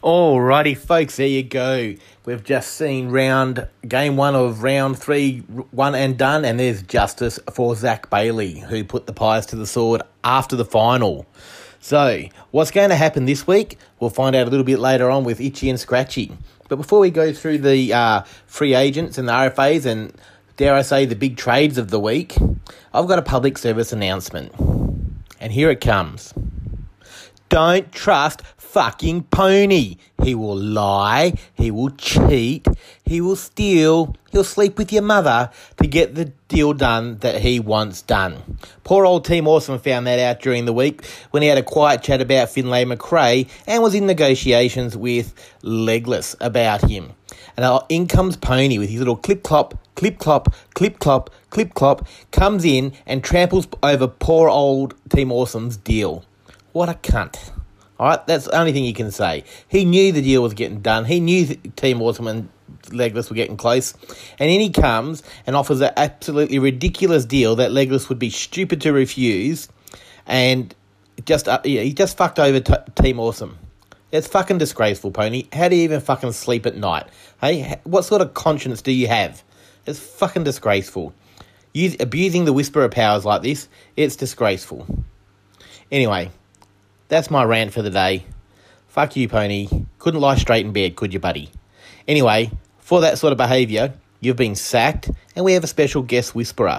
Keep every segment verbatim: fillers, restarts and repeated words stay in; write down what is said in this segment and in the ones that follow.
Alrighty, folks, there you go. We've just seen round game one of round three, one and done, and there's justice for Zach Bailey, who put the Pies to the sword after the final. So, what's going to happen this week? We'll find out a little bit later on with Itchy and Scratchy. But before we go through the uh, free agents and the R F As and, dare I say, the big trades of the week, I've got a public service announcement. And here it comes. Don't trust fucking Pony. He will lie, he will cheat, he will steal, he'll sleep with your mother to get the deal done that he wants done. Poor old Team Awesome found that out during the week when he had a quiet chat about Finlay McRae and was in negotiations with Legless about him. And now in comes Pony with his little clip-clop, clip-clop, clip-clop, clip-clop, comes in and tramples over poor old Team Awesome's deal. What a cunt. All right, that's the only thing you can say. He knew the deal was getting done. He knew that Team Awesome and Legless were getting close. And then he comes and offers an absolutely ridiculous deal that Legless would be stupid to refuse. And just uh, yeah, he just fucked over t- Team Awesome. It's fucking disgraceful, Pony. How do you even fucking sleep at night? Hey, what sort of conscience do you have? It's fucking disgraceful. Use, abusing the Whisperer powers like this, it's disgraceful. Anyway, that's my rant for the day. Fuck you, Pony. Couldn't lie straight in bed, could you, buddy? Anyway, for that sort of behaviour, you've been sacked, and we have a special guest whisperer.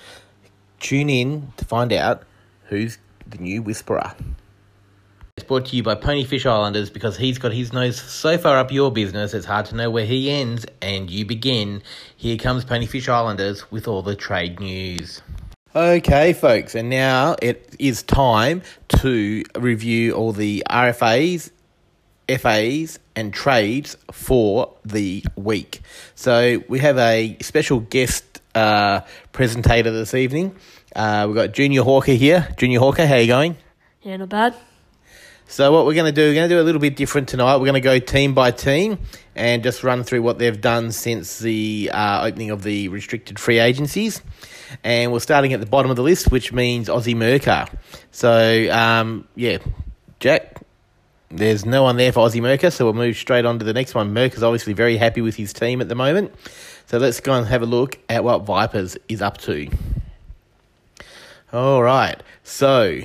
Tune in to find out who's the new whisperer. It's brought to you by Ponyfish Islanders because he's got his nose so far up your business it's hard to know where he ends and you begin. Here comes Ponyfish Islanders with all the trade news. Okay, folks, and now it is time to review all the R F As, F As, and trades for the week. So we have a special guest uh, presentator this evening. Uh, we've got Junior Hawker here. Junior Hawker, how are you going? Yeah, not bad. So what we're going to do, we're going to do a little bit different tonight. We're going to go team by team and just run through what they've done since the uh, opening of the restricted free agencies. And we're starting at the bottom of the list, which means Aussie Merker. So, um, yeah, Jack, there's no one there for Aussie Merker, so we'll move straight on to the next one. Merker's obviously very happy with his team at the moment. So let's go and have a look at what Vipers is up to. All right, so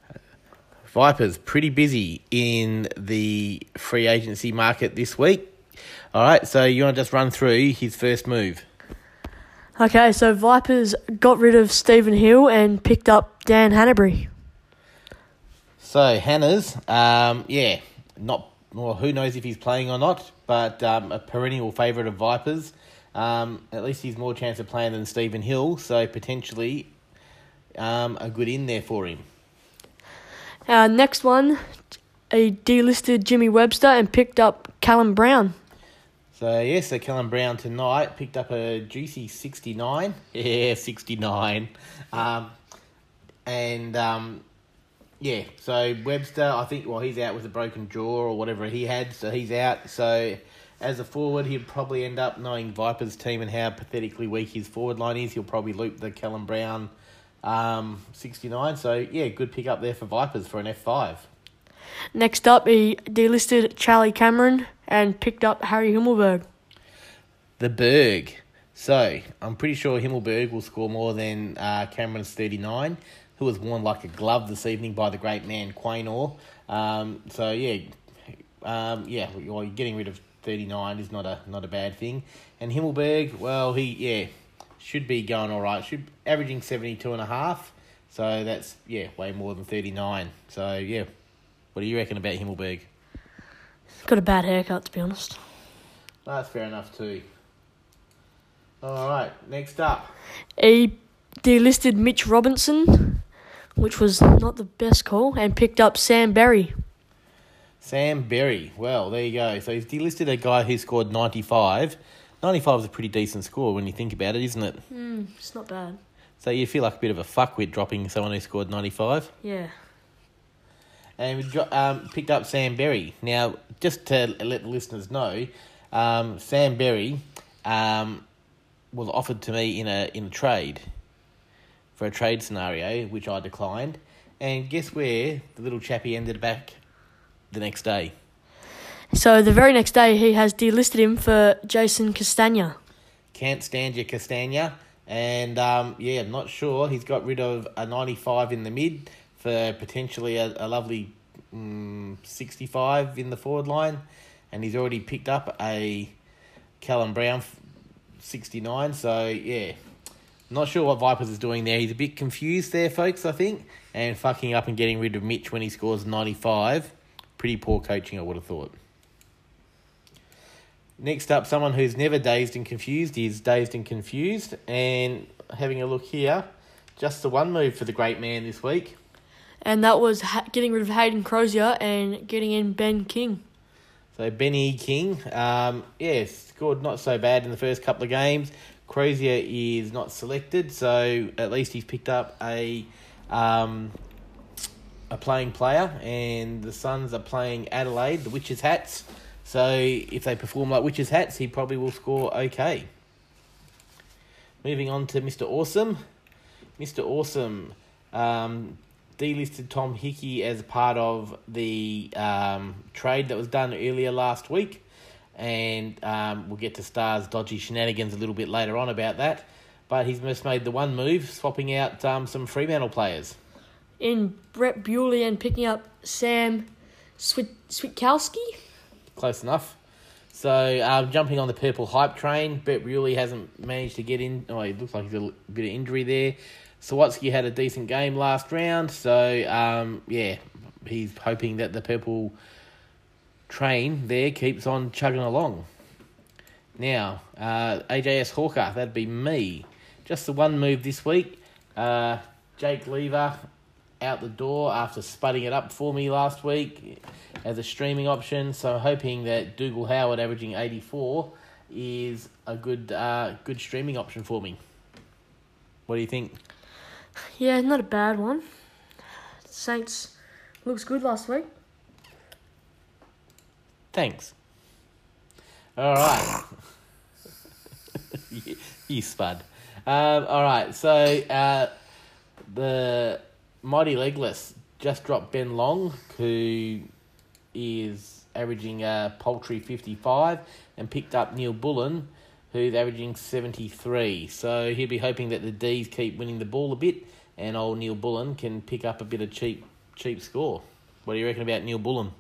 Vipers pretty busy in the free agency market this week. All right, so you want to just run through his first move? Okay, so Vipers got rid of Stephen Hill and picked up Dan Hanbury. So, Hannah's, um, yeah, not well, who knows if he's playing or not, but um, a perennial favourite of Vipers. Um, at least he's more chance of playing than Stephen Hill, so potentially um, a good in there for him. Uh, next one, he delisted Jimmy Webster and picked up Callum Brown. So, yes, so Callum Brown tonight picked up a juicy sixty-nine. Yeah, sixty-nine. Um, and, um, yeah, so Webster, I think, well, he's out with a broken jaw or whatever he had, so he's out. So, as a forward, he'd probably end up, knowing Vipers' team and how pathetically weak his forward line is, he'll probably loop the Callum Brown um, sixty-nine. So, yeah, good pick up there for Vipers for an F five. Next up, he delisted Charlie Cameron and picked up Harry Himmelberg. The Berg. So, I'm pretty sure Himmelberg will score more than uh, Cameron's thirty-nine, who was worn like a glove this evening by the great man Quaynor. Um, so, yeah, um, yeah, well, getting rid of thirty-nine is not a not a bad thing. And Himmelberg, well, he, yeah, should be going all right. Should averaging seventy-two and a half. So, that's, yeah, way more than thirty-nine. So, yeah. What do you reckon about Himmelberg? Got a bad haircut, to be honest. That's fair enough too. All right, next up. He delisted Mitch Robinson, which was not the best call, and picked up Sam Berry. Sam Berry. Well, there you go. So he's delisted a guy who scored ninety-five. ninety-five is a pretty decent score when you think about it, isn't it? Mm, it's not bad. So you feel like a bit of a fuckwit dropping someone who scored ninety-five? Yeah. And we um, picked up Sam Berry. Now, just to let the listeners know, um, Sam Berry um, was offered to me in a in a trade, for a trade scenario, which I declined. And guess where the little chappy ended back the next day? So the very next day, he has delisted him for Jason Castagna. Can't stand your Castagna. And, um, yeah, I'm not sure. He's got rid of a ninety-five in the mid for potentially a, a lovely um, sixty-five in the forward line. And he's already picked up a Callum Brown sixty-nine. So, yeah, not sure what Vipers is doing there. He's a bit confused there, folks, I think. And fucking up and getting rid of Mitch when he scores ninety-five. Pretty poor coaching, I would have thought. Next up, someone who's never dazed and confused is Dazed and Confused. And having a look here, just the one move for the great man this week. And that was ha- getting rid of Hayden Crozier and getting in Ben King. So Benny King, um, yeah, scored not so bad in the first couple of games. Crozier is not selected, so at least he's picked up a um, a playing player. And the Suns are playing Adelaide, the Witches Hats. So if they perform like Witches Hats, he probably will score okay. Moving on to Mister Awesome. Mister Awesome um, delisted Tom Hickey as part of the um, trade that was done earlier last week. And um, we'll get to Star's dodgy shenanigans a little bit later on about that. But he's just made the one move, swapping out um, some Fremantle players. In Brett Bewley and picking up Sam Swit- Switkowski. Close enough. So, um, jumping on the purple hype train, Brett Bewley hasn't managed to get in. Oh, it looks like he's got a bit of injury there. Sawatsky had a decent game last round. So, um, yeah, he's hoping that the purple train there keeps on chugging along. Now, uh, A J S Hawker, that'd be me. Just the one move this week. Uh, Jake Lever out the door after spudding it up for me last week as a streaming option. So hoping that Dougal Howard averaging eighty-four is a good uh, good streaming option for me. What do you think? Yeah, not a bad one. Saints looks good last week. Thanks. All right. you, you spud. Um, all right, so uh, the Mighty Legless just dropped Ben Long, who is averaging a paltry fifty-five, and picked up Neil Bullen, who's averaging seventy-three. So he'll be hoping that the D's keep winning the ball a bit, and old Neil Bullen can pick up a bit of cheap cheap score. What do you reckon about Neil Bullen?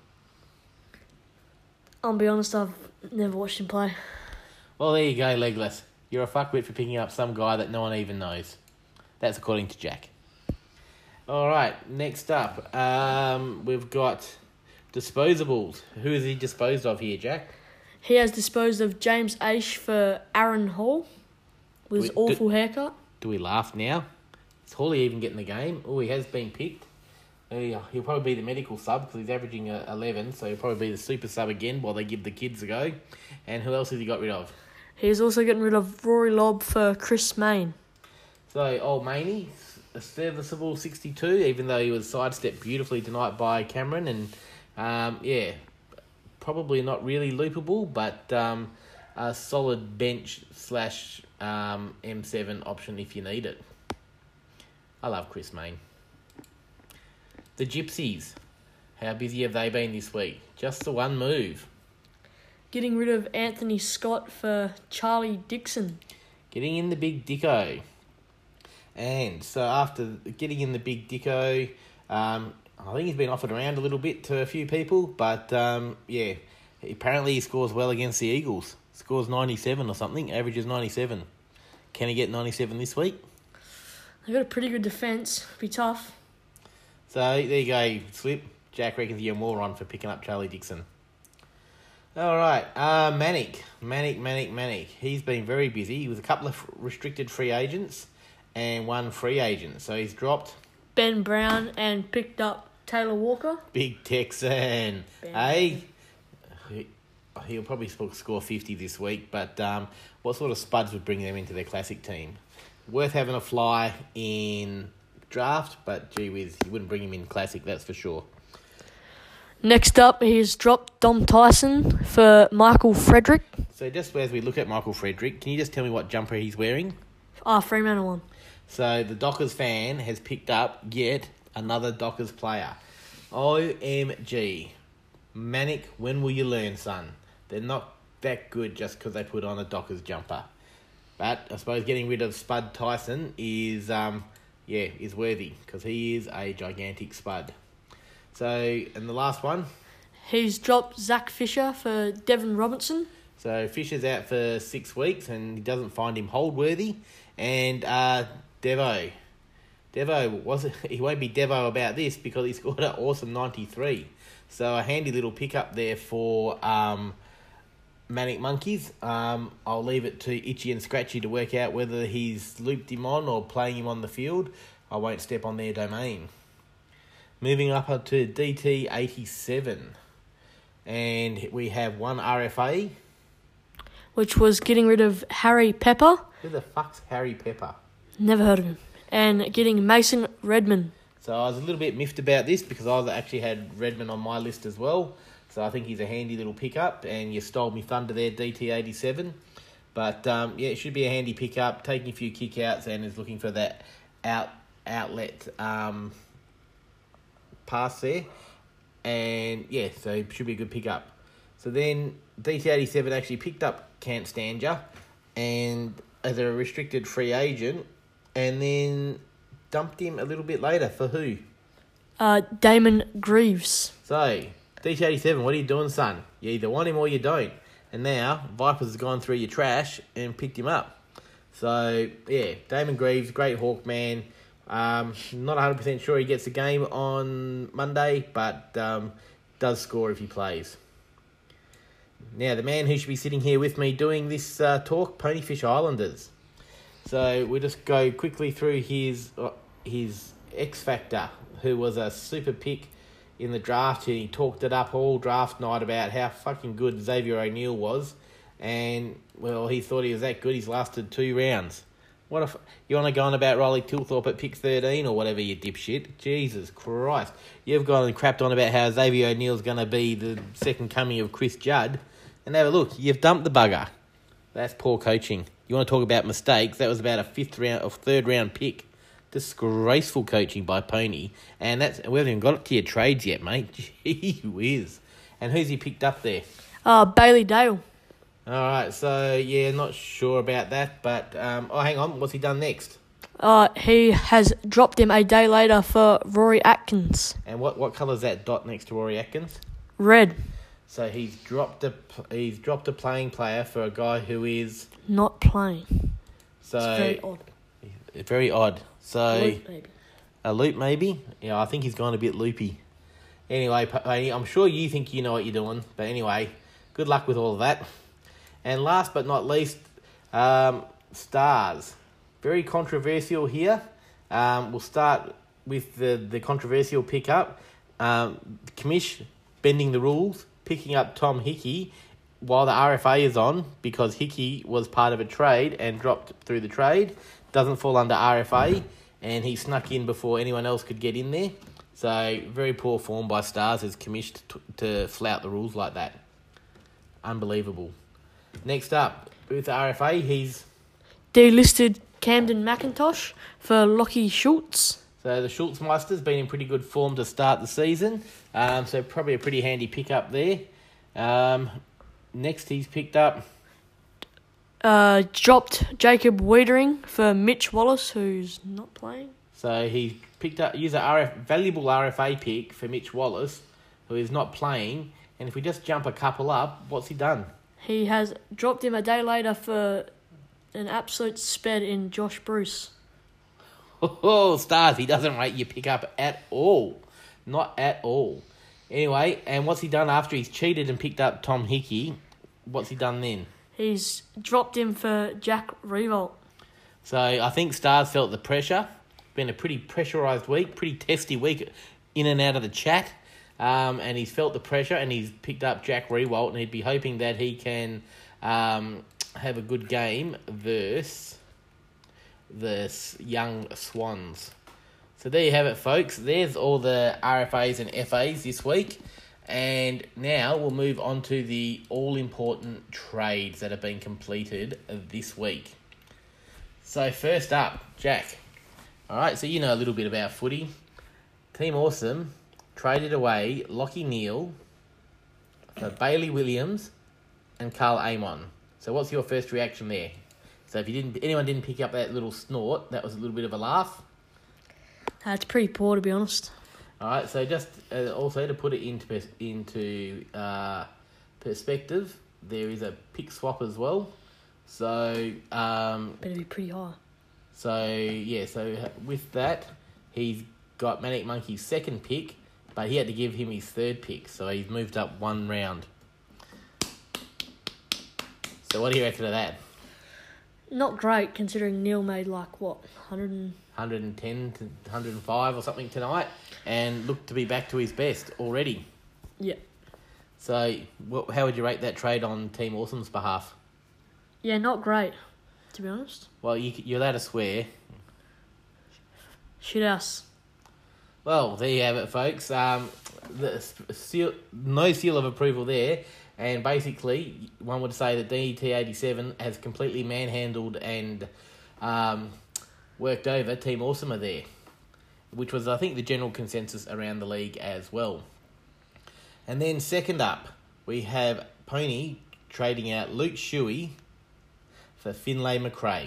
I'll be honest, I've never watched him play. Well, there you go, Legless. You're a fuckwit for picking up some guy that no one even knows. That's according to Jack. All right, next up, um, we've got disposables. Who is he disposed of here, Jack? He has disposed of James Aish for Aaron Hall with his Do we- awful do- haircut. Do we laugh now? Is Hawley even getting the game? Oh, he has been picked. He- He'll probably be the medical sub because he's averaging uh, eleven, so he'll probably be the super sub again while they give the kids a go. And who else has he got rid of? He's also getting rid of Rory Lobb for Chris Main. So, old Maney, a serviceable sixty-two, even though he was sidestepped beautifully tonight by Cameron. And, um, yeah, probably not really loopable, but um, a solid bench slash um, M seven option if you need it. I love Chris Main. The Gypsies, how busy have they been this week? Just the one move. Getting rid of Anthony Scott for Charlie Dixon. Getting in the big dicko. And so after getting in the big dicko, um, I think he's been offered around a little bit to a few people, but um, yeah, apparently he scores well against the Eagles. Scores ninety-seven or something, averages ninety-seven. Can he get ninety-seven this week? They've got a pretty good defence. Be tough. So there you go, Slip. Jack reckons you're a moron for picking up Charlie Dixon. All right, uh, Manic, Manic, Manic, Manic. He's been very busy. He was a couple of restricted free agents and one free agent. So he's dropped Ben Brown and picked up Taylor Walker. Big Texan. Ben. Hey, he, he'll probably score fifty this week, but um, what sort of spuds would bring them into their classic team? Worth having a fly in draft, but gee whiz, you wouldn't bring him in classic, that's for sure. Next up, he's dropped Dom Tyson for Michael Frederick. So just as we look at Michael Frederick, can you just tell me what jumper he's wearing? Ah, Fremantle one. So the Dockers fan has picked up yet another Dockers player. O M G. Manic, when will you learn, son? They're not that good just because they put on a Dockers jumper. But I suppose getting rid of Spud Tyson is, um, yeah, is worthy because he is a gigantic spud. So, and the last one. He's dropped Zach Fisher for Devon Robinson. So Fisher's out for six weeks and he doesn't find him hold worthy. And uh, Devo. Devo, wasn't, he won't be Devo about this because he scored an awesome ninety-three. So a handy little pickup there for um, Manic Monkeys. Um, I'll leave it to Itchy and Scratchy to work out whether he's looped him on or playing him on the field. I won't step on their domain. Moving up to D T eighty-seven. And we have one R F A. Which was getting rid of Harry Pepper. Who the fuck's Harry Pepper? Never heard of him. And getting Mason Redman. So I was a little bit miffed about this because I actually had Redman on my list as well. So I think he's a handy little pickup and you stole me thunder there, D T eighty-seven. But um, yeah, it should be a handy pickup, taking a few kickouts and is looking for that out outlet um, pass there. And yeah, so it should be a good pickup. So then D T eighty-seven actually picked up Cant Stanger and as a restricted free agent and then dumped him a little bit later for who? Uh, Damon Greaves. So, D T eighty-seven, what are you doing, son? You either want him or you don't. And now, Vipers has gone through your trash and picked him up. So, yeah, Damon Greaves, great Hawk man. Um, not one hundred percent sure he gets a game on Monday, but um, does score if he plays. Now, the man who should be sitting here with me doing this uh, talk, Ponyfish Islanders. So, we'll just go quickly through his uh, his X Factor, who was a super pick in the draft. He talked it up all draft night about how fucking good Xavier O'Neill was. And, well, he thought he was that good. He's lasted two rounds. What if you want to go on about Riley Tilthorpe at pick thirteen or whatever, you dipshit? Jesus Christ. You've gone and crapped on about how Xavier O'Neill's going to be the second coming of Chris Judd. And have a look. You've dumped the bugger. That's poor coaching. You want to talk about mistakes? That was about a fifth round or third round pick. Disgraceful coaching by Pony. And that's we haven't even got it to your trades yet, mate. Gee whiz. And who's he picked up there? Uh, Bailey Dale. All right, so, yeah, not sure about that. But, um, oh, hang on. What's he done next? Uh, he has dropped him a day later for Rory Atkins. And what, what colour is that dot next to Rory Atkins? Red. So he's dropped a he's dropped a playing player for a guy who is not playing. So it's very odd. Very odd. So Loop, maybe. A loop, maybe. Yeah, I think he's gone a bit loopy. Anyway, Pony, I'm sure you think you know what you're doing, but anyway, good luck with all of that. And last but not least, um, Stars. Very controversial here. Um, we'll start with the the controversial pickup. Um, Commish bending the rules, picking up Tom Hickey while the R F A is on because Hickey was part of a trade and dropped through the trade. Doesn't fall under R F A and he snuck in before anyone else could get in there. So very poor form by Stars as commissioned to, to flout the rules like that. Unbelievable. Next up, with the R F A, he's delisted Camden McIntosh for Lockie Schultz. So the Schultzmeister's been in pretty good form to start the season. Um, so probably a pretty handy pickup there. Um, next he's picked up... Uh, dropped Jacob Wiedering for Mitch Wallace, who's not playing. So he picked up, used a R F, valuable R F A pick for Mitch Wallace, who is not playing. And if we just jump a couple up, what's he done? He has dropped him a day later for an absolute sped in Josh Bruce. Oh, Stars, he doesn't rate your pickup at all. Not at all. Anyway, and what's he done after he's cheated and picked up Tom Hickey? What's he done then? He's dropped him for Jack Revolt. So I think Stars felt the pressure. Been a pretty pressurised week, pretty testy week in and out of the chat. Um, and he's felt the pressure and he's picked up Jack Revolt and he'd be hoping that he can um, have a good game versus the young Swans. So there you have it, folks. There's all the R F As and F As this week. And now we'll move on to the all-important trades that have been completed this week. So first up, Jack. All right, so you know a little bit about footy. Team Awesome traded away Lockie Neal So Bailey Williams and Carl Amon. So what's your first reaction there? So if you didn't, anyone didn't pick up that little snort, that was a little bit of a laugh. That's pretty poor, to be honest. All right. So just uh, also to put it into pers- into uh, perspective, there is a pick swap as well. So um, Better be pretty high. so yeah. So with that, he's got Manic Monkey's second pick, but he had to give him his third pick, so he's moved up one round. So what do you reckon of that? Not great, considering Neil made like, what, one hundred and... one hundred ten to one hundred five or something tonight, and looked to be back to his best already. Yeah. So what, how would you rate that trade on Team Awesome's behalf? Yeah, not great, to be honest. Well, you, you're allowed to swear. Shit us. Well, there you have it, folks. Um, the seal, no seal of approval there. And basically, one would say that D T eighty-seven has completely manhandled and um, worked over Team Awesome there, which was, I think, the general consensus around the league as well. And then second up, we have Pony trading out Luke Shuey for Finlay McRae.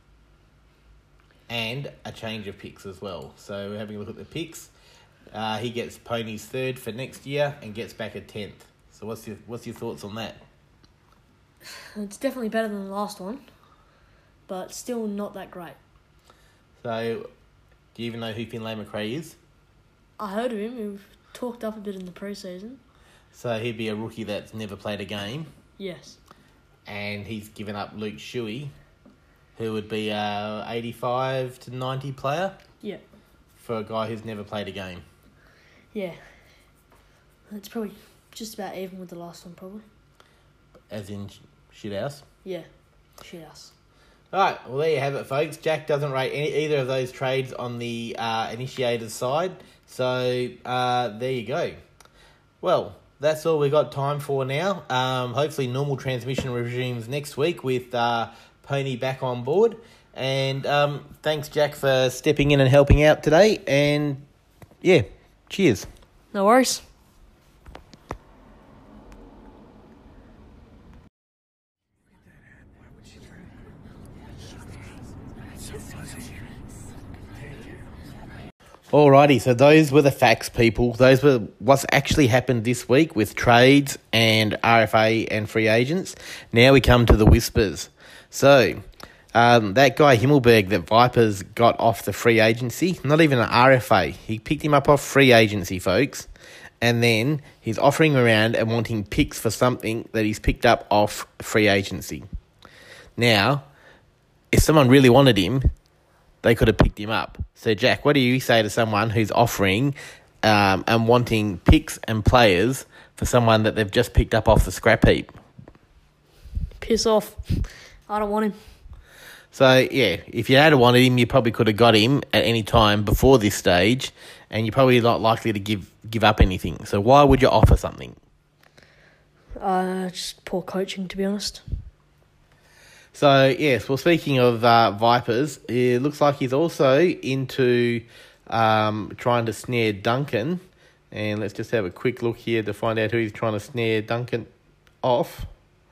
And a change of picks as well. So we're having a look at the picks. Uh, he gets Pony's third for next year and gets back a tenth. So what's your what's your thoughts on that? It's definitely better than the last one, but still not that great. So, do you even know who Finlay McRae is? I heard of him. We've talked up a bit in the pre-season. So he'd be a rookie that's never played a game. Yes. And he's given up Luke Shuey, who would be a eighty-five to ninety player. Yeah. For a guy who's never played a game. Yeah. It's probably just about even with the last one, probably. As in shithouse? Yeah. Shithouse. Alright, well there you have it, folks. Jack doesn't rate any, either of those trades on the uh, initiator's side. So, uh, there you go. Well, that's all we've got time for now. Um, hopefully normal transmission resumes next week with uh, Pony back on board. And um, thanks, Jack, for stepping in and helping out today. And, yeah, cheers. No worries. Alrighty, so those were the facts, people. Those were what's actually happened this week with trades and R F A and free agents. Now we come to the whispers. So, um, that guy Himmelberg that Vipers got off the free agency, not even an R F A. He picked him up off free agency, folks. And then he's offering around and wanting picks for something that he's picked up off free agency. Now, if someone really wanted him, they could have picked him up. So, Jack, what do you say to someone who's offering um, and wanting picks and players for someone that they've just picked up off the scrap heap? Piss off. I don't want him. So, yeah, if you had wanted him, you probably could have got him at any time before this stage, and you're probably not likely to give, give up anything. So why would you offer something? Uh, just poor coaching, to be honest. So, yes, well, speaking of uh, Vipers, it looks like he's also into um, trying to snare Duncan. And let's just have a quick look here to find out who he's trying to snare Duncan off.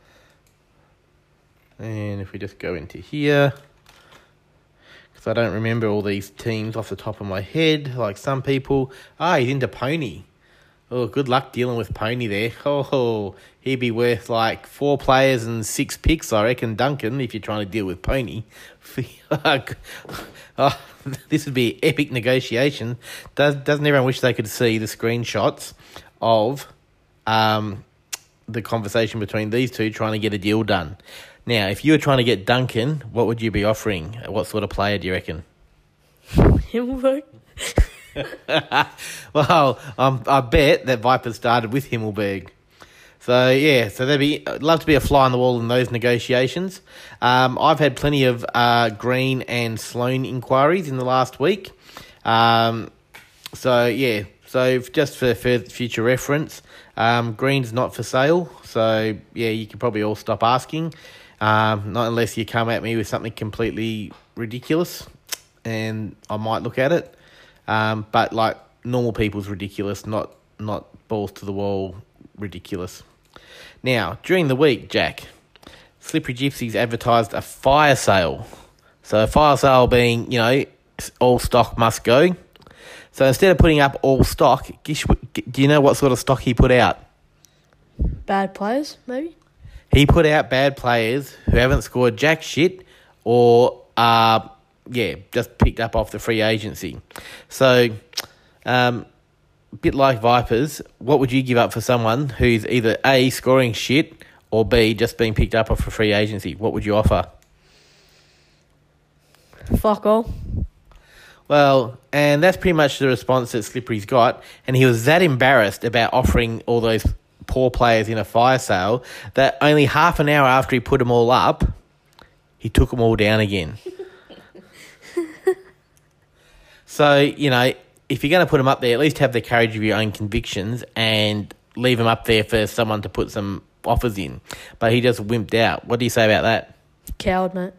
And if we just go into here, because I don't remember all these teams off the top of my head, like some people. Ah, he's into Pony. Oh, good luck dealing with Pony there. Oh, he'd be worth like four players and six picks, I reckon, Duncan, if you're trying to deal with Pony. Oh, this would be epic negotiation. Does, doesn't everyone wish they could see the screenshots of um, the conversation between these two trying to get a deal done? Now, if you were trying to get Duncan, what would you be offering? What sort of player do you reckon? Himmelberg? Well, um, I bet that Viper started with Himmelberg. So, yeah, so there'd be, I'd love to be a fly on the wall in those negotiations. Um, I've had plenty of uh, Green and Sloan inquiries in the last week. Um, so, yeah, so just for further future reference, um, Green's not for sale. So, yeah, you can probably all stop asking. Um, not unless you come at me with something completely ridiculous, and I might look at it. Um, but like normal people's ridiculous, not not balls to the wall ridiculous. Now, during the week, Jack, Slippery Gypsies advertised a fire sale. So a fire sale being, you know, all stock must go. So instead of putting up all stock, do you know what sort of stock he put out? Bad players, maybe? He put out bad players who haven't scored jack shit or, uh, yeah, just picked up off the free agency. So, um, a bit like Vipers, what would you give up for someone who's either A, scoring shit, or B, just being picked up off a free agency? What would you offer? Fuck all. Well, and that's pretty much the response that Slippery's got, and he was that embarrassed about offering all those poor players in a fire sale that only half an hour after he put them all up, he took them all down again. So, you know, if you're going to put them up there, at least have the courage of your own convictions and leave them up there for someone to put some offers in. But he just wimped out. What do you say about that? Coward, mate.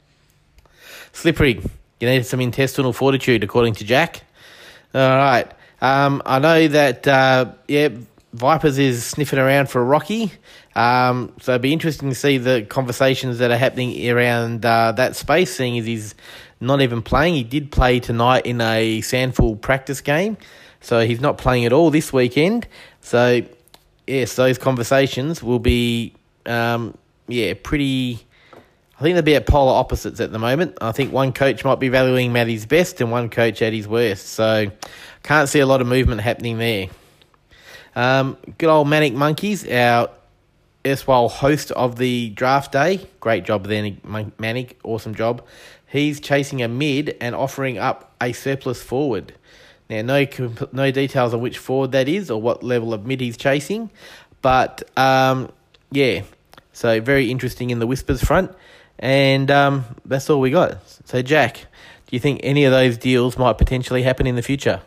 Slippery, you need some intestinal fortitude, according to Jack. All right. Um, I know that, uh, yeah, Vipers is sniffing around for a Rocky. Um, so it'd be interesting to see the conversations that are happening around uh, that space, seeing as he's not even playing. He did play tonight in a Sandful practice game, so he's not playing at all this weekend. So, yes, those conversations will be, um, yeah, pretty... I think they'll be at polar opposites at the moment. I think one coach might be valuing him at his best and one coach at his worst. So, can't see a lot of movement happening there. Um, good old Manic Monkeys, our erstwhile host of the draft day. Great job there, Manic. Awesome job. He's chasing a mid and offering up a surplus forward. Now, no no details on which forward that is or what level of mid he's chasing. But, um, yeah, so very interesting in the Whispers front. And um, that's all we got. So, Jack, do you think any of those deals might potentially happen in the future?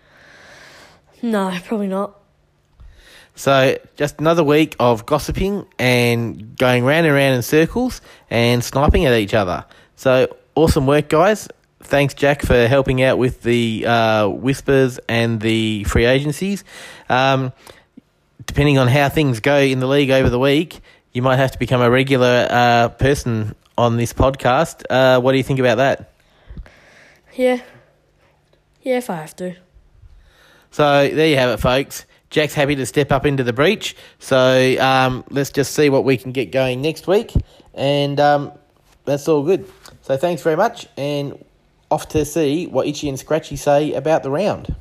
No, probably not. So, just another week of gossiping and going round and round in circles and sniping at each other. So, awesome work, guys. Thanks, Jack, for helping out with the uh, Whispers and the free agencies. Um, depending on how things go in the league over the week, you might have to become a regular uh, person on this podcast. Uh, what do you think about that? Yeah. Yeah, if I have to. So, there you have it, folks. Jack's happy to step up into the breach. So, um, let's just see what we can get going next week. And um, that's all good. So, thanks very much. And off to see what Itchy and Scratchy say about the round.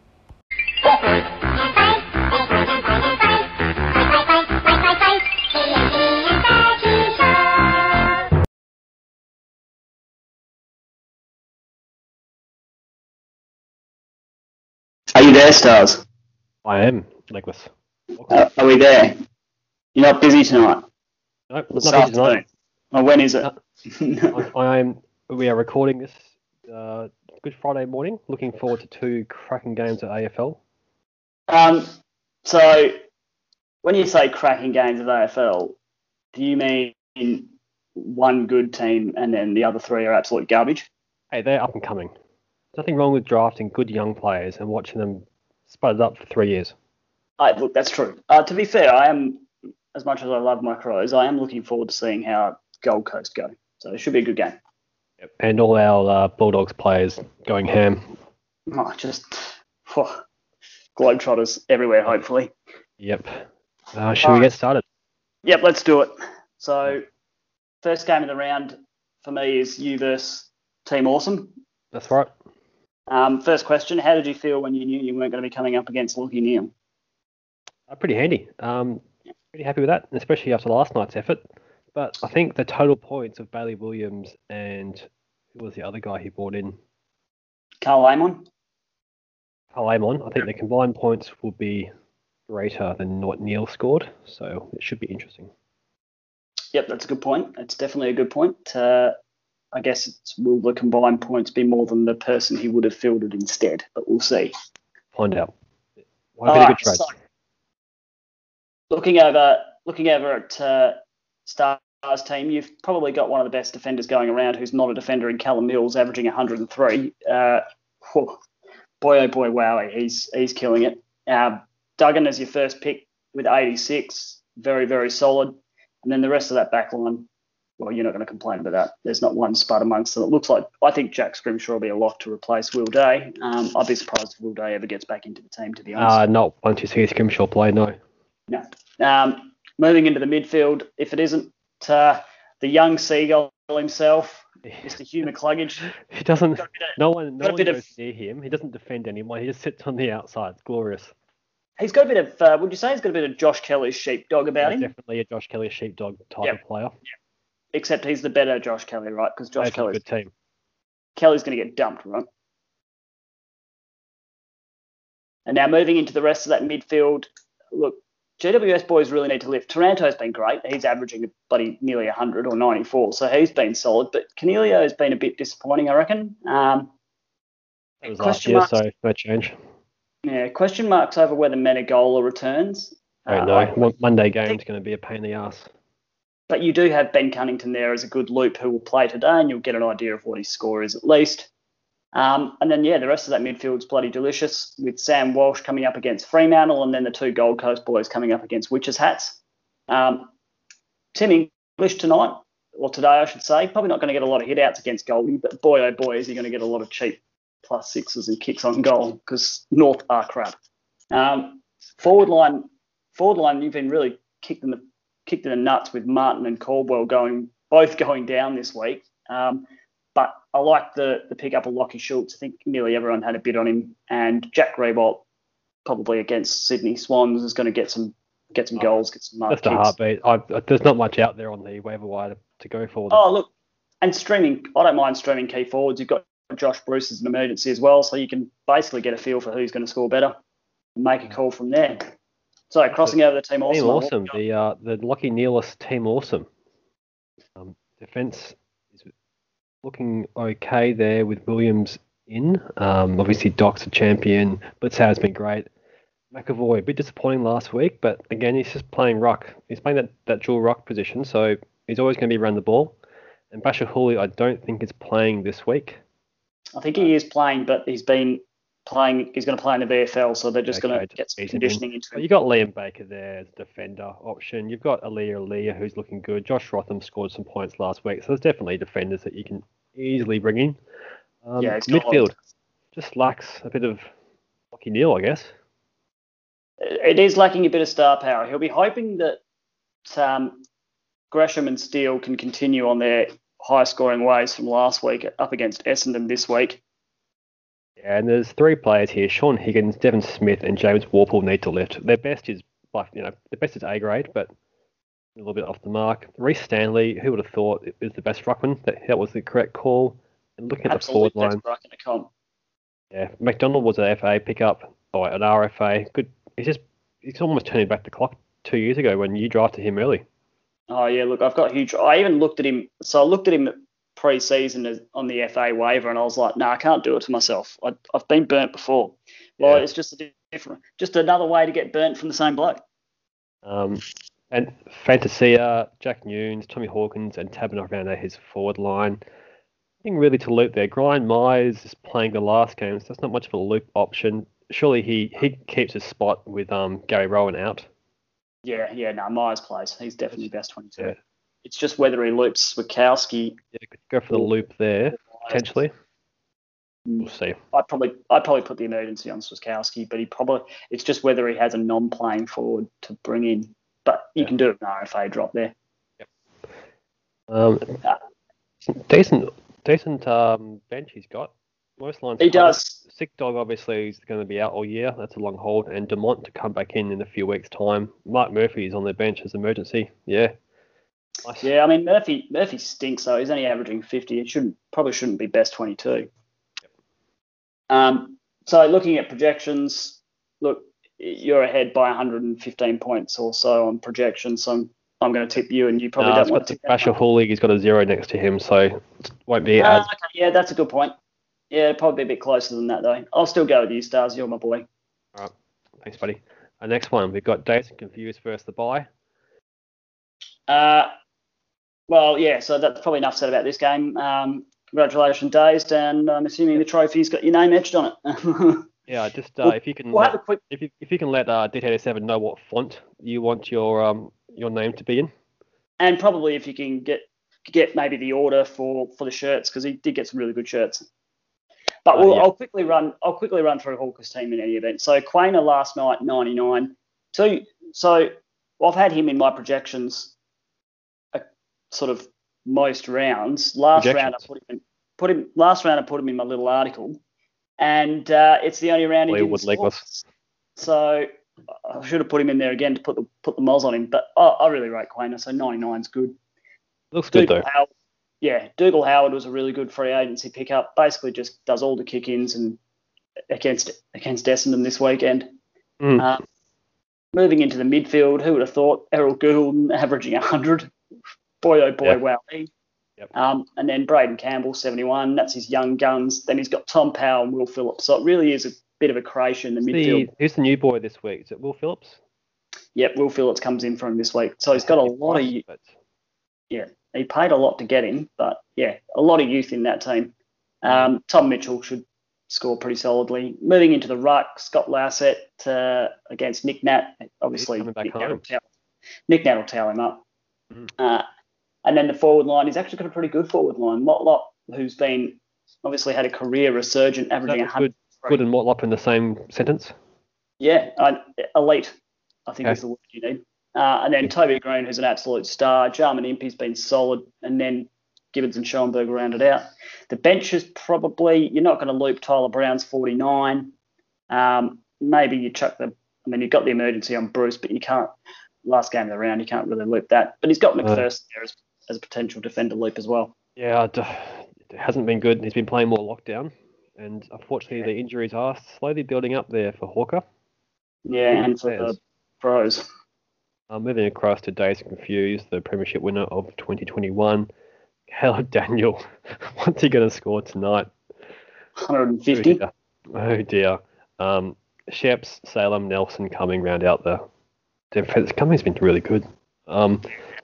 Are you there, Stars? I am, Nicholas. Uh, are we there? You're not busy tonight? No, This not busy tonight. afternoon? Well, when is it? I, I am. We are recording this uh, Good Friday morning. Looking forward to two cracking games at A F L. um, so, when you say cracking games of A F L, do you mean one good team and then the other three are absolute garbage? Hey, they're up and coming. There's nothing wrong with drafting good young players and watching them spud it up for three years. I, look, that's true. Uh, to be fair, I am, as much as I love my Crows, I am looking forward to seeing how Gold Coast go. So it should be a good game. Yep. And all our uh, Bulldogs players going ham. Oh, just oh, Globetrotters everywhere, hopefully. Yep. Uh, should All we right. get started? Yep, let's do it. So, first game of the round for me is you versus Team Awesome. That's right. Um, first question, how did you feel when you knew you weren't going to be coming up against Lockie Neal? Uh, pretty handy. Um, pretty happy with that, especially after last night's effort. But I think the total points of Bailey Williams and who was the other guy he brought in? Carl Amon? Carl Amon. I think the combined points will be greater than what Neil scored, so it should be interesting. Yep, that's a good point. It's definitely a good point. Uh, I guess it's, will the combined points be more than the person he would have fielded instead? But we'll see. Find out. Might All be a right, good trade. so looking over, looking over at uh, Stars team, you've probably got one of the best defenders going around who's not a defender in Callum Mills, averaging one hundred three. Uh, whew, boy, oh boy, wow, he's he's killing it. Uh, Duggan as your first pick with eighty-six. very, very solid. And then the rest of that back line, well, you're not going to complain about that. There's not one spud amongst them. It looks like, I think Jack Scrimshaw will be a lock to replace Will Day. Um, I'd be surprised if Will Day ever gets back into the team, to be honest. Uh, not once you see Scrimshaw play, no. No. Um, moving into the midfield, if it isn't uh, the young seagull himself, Mister Hugh McCluggage. He doesn't, Got a bit of- no one, no got a one bit goes of- near him. He doesn't defend anyone. He just sits on the outside. It's glorious. He's got a bit of, uh, would you say he's got a bit of Josh Kelly's sheepdog about He's him? definitely a Josh Kelly sheepdog type Yep. of player. Except he's the better Josh Kelly, right? Because Josh That's a Kelly's, good team. Kelly's going to get dumped, right? And now moving into the rest of that midfield, look, G W S boys really need to lift. Taranto's been great. He's averaging bloody nearly one hundred or ninety-four, so he's been solid. But Cornelio's been a bit disappointing, I reckon. Um, It was last question year, marks, so no change. yeah, question marks over whether Menegola returns. I don't Uh, I- know. Mon- Monday game's going to be a pain in the ass. But you do have Ben Cunnington there as a good loop who will play today, and you'll get an idea of what his score is at least. Um, and then, yeah, the rest of that midfield's bloody delicious with Sam Walsh coming up against Fremantle and then the two Gold Coast boys coming up against Witches Hats. Um, Tim English tonight, or today I should say, probably not going to get a lot of hit-outs against Goldie, but boy oh boy is he going to get a lot of cheap plus sixes and kicks on goal because North are crap. Um, forward line, forward line, you've been really kicked in the kicked in the nuts with Martin and Caldwell going both going down this week. Um, but I like the the pick up of Lockie Schultz. I think nearly everyone had a bid on him, and Jack Rebolt probably against Sydney Swans is going to get some get some Oh, goals, get some mark Just a kicks. heartbeat. I, there's not much out there on the waiver wire to, to go for. Oh look, and streaming. I don't mind streaming key forwards. You've got Josh Bruce as an emergency as well, so you can basically get a feel for who's going to score better and make a call from there. So crossing over the team awesome. Team Awesome. The uh, the Lockie Nealis Team Awesome. Um, defense is looking okay there with Williams in. Um, obviously Doc's a champion. Blitzauer's been great. McAvoy a bit disappointing last week, but again he's just playing ruck. He's playing that, that dual ruck position, so he's always going to be around the ball. And Basher Hooley I don't think is playing this week. I think he is playing, but he's been playing. He's going to play in the V F L, so they're just Okay, going to just get some ease him in. conditioning into But him. you got Liam Baker there as a defender option. You've got Aaliyah Aaliyah who's looking good. Josh Rotham scored some points last week, so there's definitely defenders that you can easily bring in. Um, Yeah, he's got a lot midfield of- just lacks a bit of Lockie Neal, I guess. It is lacking a bit of star power. He'll be hoping that um, Gresham and Steele can continue on their high-scoring ways from last week up against Essendon this week. Yeah, and there's three players here: Sean Higgins, Devon Smith, and James Warple need to lift. Their best is, like, you know, the best is A grade, but a little bit off the mark. Reece Stanley, who would have thought is the best ruckman? That that was the correct call. And looking at the Absolute forward best line, ruck in the comp. yeah, McDonald was an F A pickup or an R F A. Good. He's just he's almost turning back the clock two years ago when you drafted him early. Oh, yeah, look, I've got huge... I even looked at him... So I looked at him pre-season as- on the F A waiver, and I was like, no, nah, I can't do it to myself. I, I've been burnt before. Well, Yeah. it's just a di- different... Just another way to get burnt from the same bloke. Um, and Fantasia, Jack Nunes, Tommy Hawkins, and Taberner around there, his forward line. Nothing really to loop there. Brian Myers is playing the last game, so that's not much of a loop option. Surely he, he keeps his spot with um Gary Rowan out. Yeah, yeah, no, Myers plays. He's definitely best twenty-two. Yeah. It's just whether he loops Wachowski. Yeah, go for the loop there, potentially. We'll see. I'd probably I'd probably put the emergency on Swiskowski, but he probably it's just whether he has a non-playing forward to bring in. But you Yeah. can do an R F A drop there. Um, decent, decent um, bench he's got. Most lines. He covered. does. Sick Dog obviously is going to be out all year. That's a long hold. And Demont to come back in in a few weeks' time. Mark Murphy is on their bench as emergency. Yeah. Nice. Yeah, I mean Murphy Murphy stinks though. He's only averaging fifty. It shouldn't probably shouldn't be best twenty-two. Um. So looking at projections, look, you're ahead by one hundred fifteen points or so on projections. So I'm I'm going to tip you, and you probably No, don't it's want got to the tip Basher that. Hall League. He's got a zero next to him, so it won't be Ah, as. okay, yeah, that's a good point. Yeah, probably a bit closer than that though. I'll still go with you, Stars. You're my boy. All right. Thanks, buddy. Our next one, we've got Dazed and Confused versus the bye. Uh, well, yeah, so that's probably enough said about this game. Um, congratulations, Dazed, and I'm assuming the trophy's got your name etched on it. Yeah, just uh, Well, if you can we'll let, have a quick. if you if you can let uh, D T eighty-seven know what font you want your um your name to be in. And probably if you can get get maybe the order for, for the shirts, because he did get some really good shirts. But Uh, we'll, yeah. I'll quickly run. I'll quickly run through Hawker's team in any event. So Quainer last night ninety-nine. So so I've had him in my projections, uh, sort of most rounds. Last round I Projections. put him in, put him last round I put him in my little article, and uh, it's the only round he didn't Hollywood score. legless. So I should have put him in there again to put the put the moz on him. But I, I really rate Quainer, so ninety-nine is good. Looks good Dougal though. Howard, yeah, Dougal Howard was a really good free agency pickup. Basically, just does all the kick-ins and against against Essendon this weekend. Mm. Uh, moving into the midfield, who would have thought Errol Goulden averaging one hundred? Boy, oh boy, Yeah. wow. He. Yep. Um, and then Braden Campbell, seventy-one. That's his young guns. Then he's got Tom Powell and Will Phillips. So it really is a bit of a creation in the midfield. The, who's the new boy this week? Is it Will Phillips? Yep, Will Phillips comes in for him this week. So he's got a lot of But yeah, he paid a lot to get him, but yeah, a lot of youth in that team. Um, Tom Mitchell should score pretty solidly. Moving into the ruck, Scott Lassett uh, against Nick Nat. Obviously, coming back Nick Nat, will home. towel, Nick Nat will towel him up. Mm. Uh, and then the forward line, he's actually got a pretty good forward line. Motlop, who's been obviously had a career resurgent, averaging Is that one hundred. good, good and Motlop in the same sentence? Yeah, uh, elite, I think Okay. is the word you need. Uh, and then Toby Green, who's an absolute star. Jarman Impey's been solid. And then Gibbons and Schoenberg rounded out. The bench is probably, you're not going to loop Tyler Brown's forty-nine. Um, maybe you chuck the, I mean, you've got the emergency on Bruce, but you can't, last game of the round, you can't really loop that. But he's got McPherson there as, as a potential defender loop as well. Yeah, it it hasn't been good. He's been playing more lockdown. And unfortunately, the injuries are slowly building up there for Hawker. Yeah, and for Players. the pros. Uh, moving across to Dazed and Confused, the premiership winner of twenty twenty-one, Caleb Daniel. What's he going to score tonight? one hundred fifty. Oh dear. Oh dear. Um, Sheps, Salem, Nelson coming round out the defense. Cummings been really good. Um,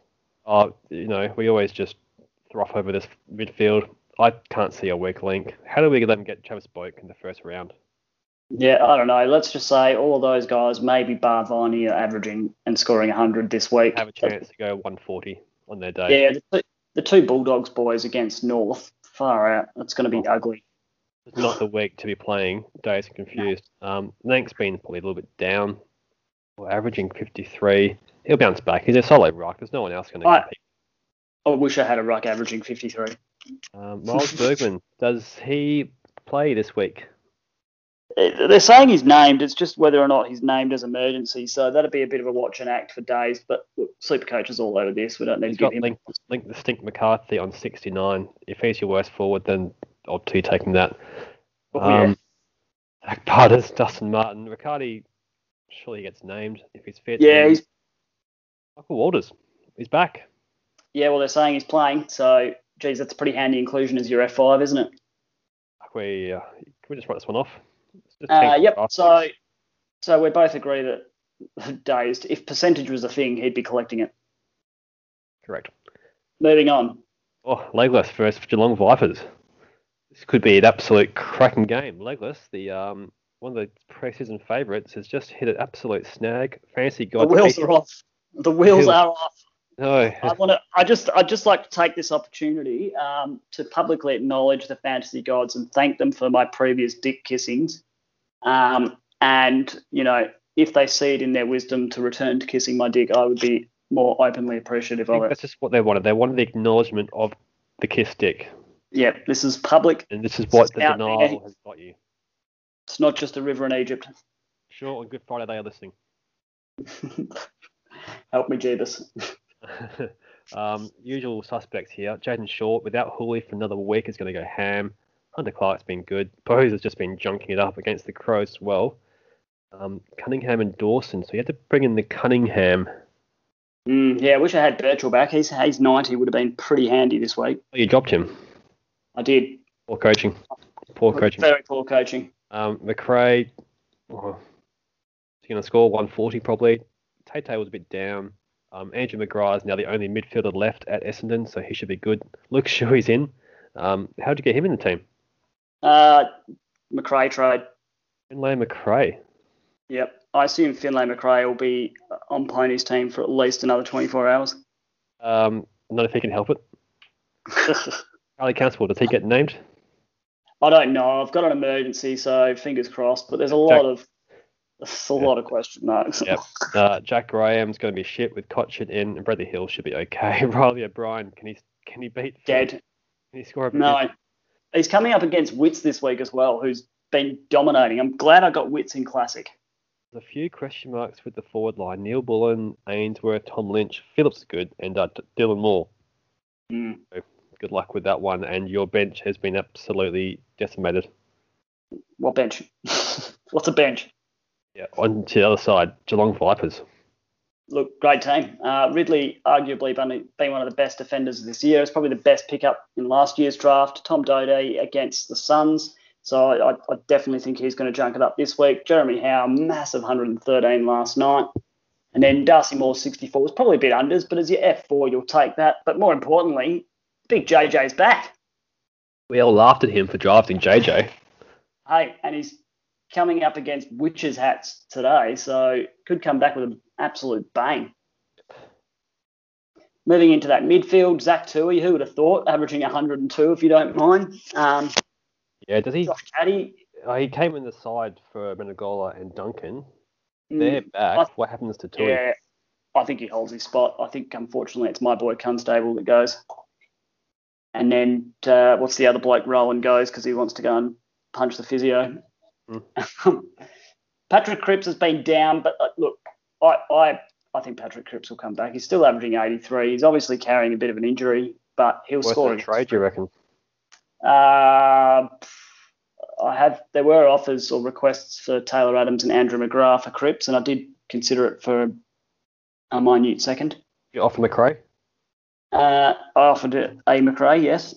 uh, you know, we always just throw over this midfield. I can't see a weak link. How do we let them get Travis Boak in the first round? Yeah, I don't know. Let's just say all of those guys, maybe bar Viney, are averaging and scoring one hundred this week. Have a chance to go one forty on their day. Yeah, the two, the two Bulldogs boys against North, far out. It's going to be ugly. It's not the week to be playing Dazed and Confused. Um, Nank's been probably a little bit down. We're averaging fifty-three. He'll bounce back. He's a solid rock. There's no one else going to I- compete. I wish I had a ruck averaging fifty-three. Um, Miles Bergman, does he play this week? Uh, They're saying he's named. It's just whether or not he's named as emergency. So that'd be a bit of a watch and act for days. But look, Supercoach is all over this. We don't need He's to give got him. Link, Link the Stink McCarthy on sixty-nine. If he's your worst forward, then I'll be taking that. Oh, yeah. Um, Zach Butters, Dustin Martin, Riccardi, surely he gets named if he's fit. Yeah, and he's Michael Walters, he's back. yeah. Well, they're saying he's playing. So, geez, that's a pretty handy inclusion as your F five, isn't it? We, uh, can we just write this one off? Let's just Uh, tank yep. draft So, picks. so we both agree that Dazed, if percentage was a thing, he'd be collecting it. Correct. Moving on. Oh, Legless versus Geelong Vipers. This could be an absolute cracking game. Legless, the um, one of the pre-season favourites, has just hit an absolute snag. Fancy The God. wheels are off. The wheels Wheels. are off. No, I want to. I just. I'd just like to take this opportunity um, to publicly acknowledge the fantasy gods and thank them for my previous dick kissings. Um, and you know, if they see it in their wisdom to return to kissing my dick, I would be more openly appreciative I of think it. that's just what they wanted. They wanted the acknowledgement of the kiss stick, Yeah, this is public. and this is what the Out there. denial has got you. It's not just a river in Egypt. Sure, on Good Friday they are listening. Help me, Jeebus. um, usual suspects here. Jaden Short, without Hooley for another week, is going to go ham. Hunter Clark's been good. Bose has just been junking it up against the Crows as well. Um, Cunningham and Dawson. So you had to bring in the Cunningham. Mm, yeah, I wish I had Birchall back. He's he's ninety. Would have been pretty handy this week. Oh, you dropped him. I did. Poor coaching. Poor coaching. Very poor coaching. Um, McRae, oh, he's going to score one forty probably. Tate was a bit down. Um, Andrew McGrath is now the only midfielder left at Essendon, so he should be good. Luke Shuey's in. Um, how'd you get him in the team? Uh, McRae trade. Finlay McRae. Yep. I assume Finlay McRae will be. on Pony's team for at least another twenty-four hours. Um, not if he can help it. Charlie Constable, does he get named? I don't know. I've got an emergency, so fingers crossed. But there's a lot of there's a Yeah. lot of question marks. Yep. Uh, Jack Graham's going to be shit with Cotchett in, and Bradley Hill should be okay. Riley O'Brien, can he can he beat? Dead. Can he score a No. He's coming up against Witts this week as well, who's been dominating. I'm glad I got Witts in Classic. There's a few question marks with the forward line. Neil Bullen, Ainsworth, Tom Lynch, Phillips is good, and uh, D- Dylan Moore. Mm. So good luck with that one. And your bench has been absolutely decimated. What bench? What's a bench? Yeah, on to the other side, Geelong Vipers. Look, great team. Uh, Ridley, arguably been, been one of the best defenders of this year. It's probably the best pickup in last year's draft. Tom Doedee against the Suns. So I, I definitely think he's going to junk it up this week. Jeremy Howe, massive one hundred thirteen last night. And then Darcy Moore, sixty-four. Was probably a bit unders, but as your F four, you'll take that. But more importantly, big J J's back. We all laughed at him for drafting J J. Hey, and he's coming up against Witches hats today, so could come back with an absolute bang. Moving into that midfield, Zach Tui, who would have thought, averaging one hundred two, if you don't mind. Um, Yeah, does he? Josh Caddy, Uh, he came in the side for Menegola and Duncan. mm, They're back. I- what happens to Tui? yeah, I think he holds his spot. I think, unfortunately, it's my boy Constable that goes. And then uh, what's the other bloke? Rowan goes because he wants to go and punch the physio. Mm. Patrick Cripps has been down, but uh, look, I, I I think Patrick Cripps will come back. He's still averaging eighty-three. He's obviously carrying a bit of an injury, but he'll Worth score. the trade, you reckon? Uh, I have. There were offers or requests for Taylor Adams and Andrew McGrath for Cripps, and I did consider it for a minute second. You offer McRae? Uh, I offered it A. McRae, yes.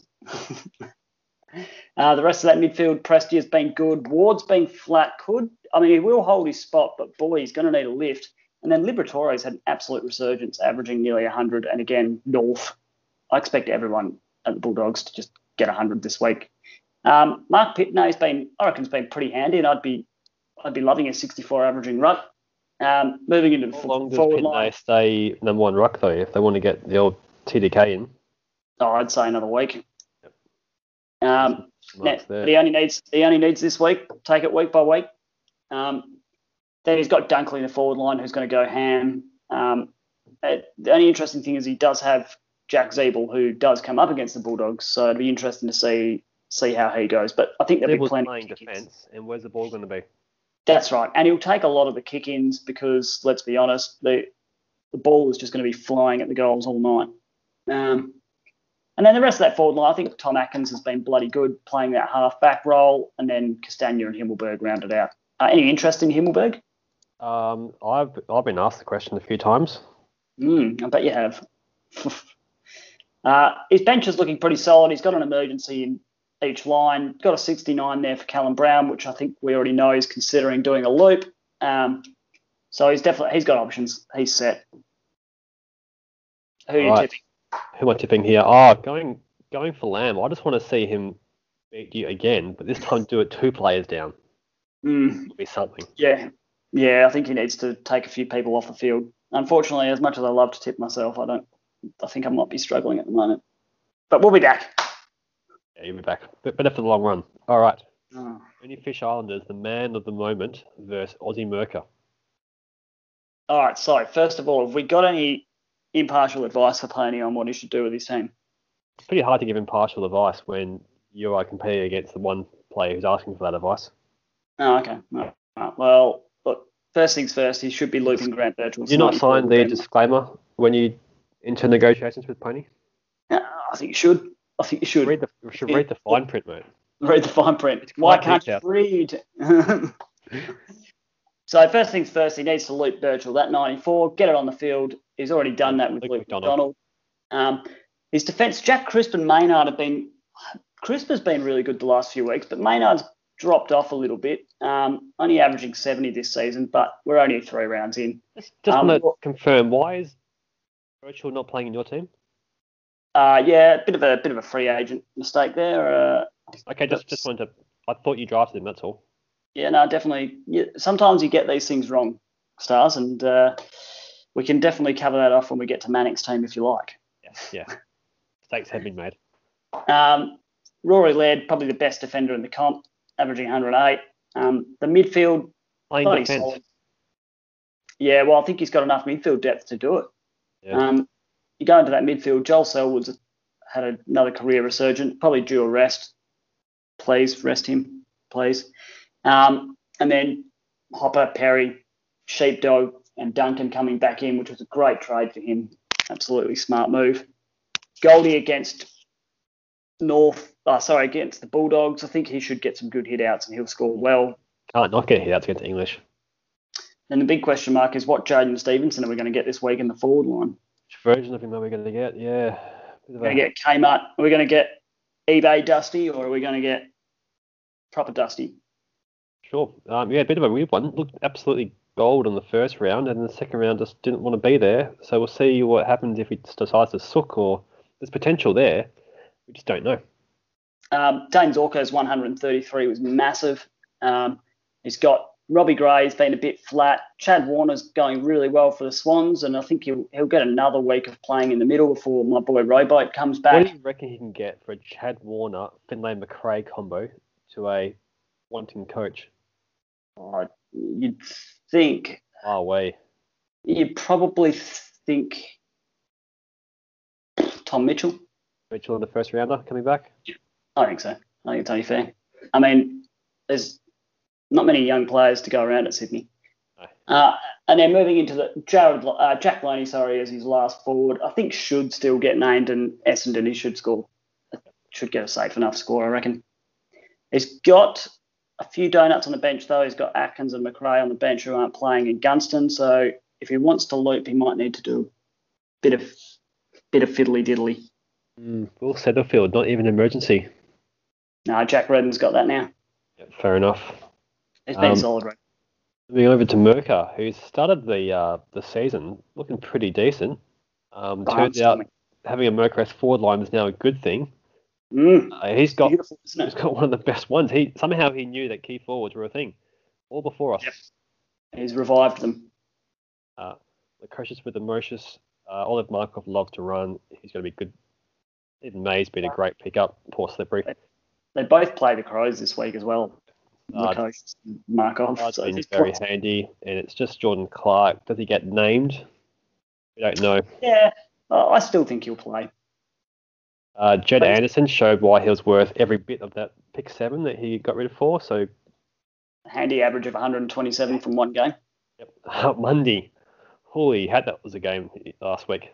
uh, the rest of that midfield, Presti has been good. Ward's been flat. Could I mean he will hold his spot, but boy, he's going to need a lift. And then Liberatore's had an absolute resurgence, averaging nearly one hundred. And again, North. I expect everyone at the Bulldogs to just get one hundred this week. Um, Mark Pitney's been, I reckon, has been pretty handy, and I'd be, I'd be loving a sixty-four averaging ruck. Um, moving into the How long does forward line. Pitney stay number one ruck, though, if they want to get the old T D K in? Oh, I'd say another week. Um, now, Marks but there. he only needs he only needs this week. Take it week by week. Um, then he's got Dunkley in the forward line, who's going to go ham. Um, uh, the only interesting thing is he does have Jack Zeeble, who does come up against the Bulldogs. So it'd be interesting to see see how he goes. But I think there'll be Zeebel's plenty. playing of kick-ins. defence, and where's the ball going to be? That's right, and he'll take a lot of the kick-ins because let's be honest, the the ball is just going to be flying at the goals all night. Um, and then the rest of that forward line, I think Tom Atkins has been bloody good playing that half-back role, and then Castagna and Himmelberg rounded out. Uh, any interest in Himmelberg? Um, I've I've been asked the question a few times. Mm, I bet you have. uh, his bench is looking pretty solid. He's got an emergency in each line. Got a sixty-nine there for Callum Brown, which I think we already know he's considering doing a loop. Um, so he's definitely he's got options. He's set. Who are you Right. tipping? Who am I tipping here? Oh, going going for Lamb. I just want to see him beat you again, but this time do it two players down. Mm, It'll be something. yeah, yeah. I think he needs to take a few people off the field. Unfortunately, as much as I love to tip myself, I don't. I think I might be struggling at the moment. But we'll be back. Yeah, you'll be back. But better for the long run. All right. Oh. Tony Fish Islanders, the man of the moment versus Aussie Merker. All right. So first of all, have we got any impartial advice for Pony on what he should do with his team? It's pretty hard to give impartial advice when you are competing against the one player who's asking for that advice. Oh, okay. All right. Well, look. First things first. He should be looping Grant Birchall. Did you not sign the disclaimer when you enter negotiations with Pony? Uh, I think you should. I think you should Read the, you should read the fine print, mate. read the fine print. It's Why quite can't you detailed. read? So first things first, he needs to loop Birchall. That ninety-four, get it on the field. He's already done that with Luke Luke McDonald. McDonald. Um, his defence, Jack Crisp and Maynard have been. Crisp has been really good the last few weeks, but Maynard's dropped off a little bit. Um, only averaging seventy this season, but we're only three rounds in. Just, just Um, want to well- confirm, why is Birchall not playing in your team? Uh, yeah, a bit of a bit of a free agent mistake there. Uh, Okay, just, just wanted to... I thought you drafted him, that's all. Yeah, no, definitely. Yeah, sometimes you get these things wrong, Stars, and uh, we can definitely cover that off when we get to Manning's team if you like. Yeah, yeah. Stakes have been made. Um, Rory Laird, probably the best defender in the comp, averaging one hundred eight. Um, the midfield, Playing bloody defence. solid. Yeah, well, I think he's got enough midfield depth to do it. Yeah. Um, you go into that midfield, Joel Selwood's had another career resurgence, probably due a rest. Please, rest him, please. Um, and then Hopper, Perry, Sheepdog, and Duncan coming back in, which was a great trade for him. Absolutely smart move. Goldie against North, oh, sorry, against the Bulldogs. I think he should get some good hit outs and he'll score well. Can't not get hit outs against English. And the big question mark is what Jaden Stevenson are we going to get this week in the forward line? Which version of him are we going to get? Yeah. Are we going to get Kmart? Are we going to get eBay Dusty or are we going to get proper Dusty? Sure. Um, yeah, a bit of a weird one. Looked absolutely gold in the first round, and the second round just didn't want to be there. So we'll see what happens if he decides to sook, or there's potential there. We just don't know. Um, Dane Zorko's one hundred thirty-three was massive. Um, he's got Robbie Gray's been a bit flat. Chad Warner's going really well for the Swans, and I think he'll he'll get another week of playing in the middle before my boy Rowboat comes back. What do you reckon he can get for a Chad Warner, Finlay McRae combo to a wanting coach? Oh, you'd think. Oh, way. You'd probably think Tom Mitchell. Mitchell in the first rounder coming back? I think so. I think it's only fair. I mean, there's not many young players to go around at Sydney. No. Uh, and then moving into the Jared, uh, Jack Loney, sorry, as his last forward, I think should still get named, and Essendon he should score. Should get a safe enough score, I reckon. He's got a few donuts on the bench, though. He's got Atkins and McRae on the bench who aren't playing in Gunston. So if he wants to loop, he might need to do a bit of bit of fiddly diddly. Mm, Will Setterfield, not even emergency. No, Jack Redden's got that now. Yeah, fair enough. It's been Um, solid, right? Moving over to Merker, who's started the uh, the season looking pretty decent. Um, turns out having a Merker forward line is now a good thing. Mm, Uh, he's got beautiful, isn't he's it? got one of the best ones. He somehow he knew that key forwards were a thing, all before us. Yep. He's revived them. Uh, the coaches with the Mauritius, uh, Olive Markov loves to run. He's going to be good. Even May's been a great pickup. Poor slippery. They both play the Crows this week as well. Uh, The coach, Markov. It's So been he's very put- handy, and it's just Jordan Clark. Does he get named? We don't know. yeah, uh, I still think he'll play. Uh, Jed But- Anderson showed why he was worth every bit of that pick seven that he got rid of for. So, Handy average of one hundred twenty-seven from one game. yep. Monday, holy had that was a game last week.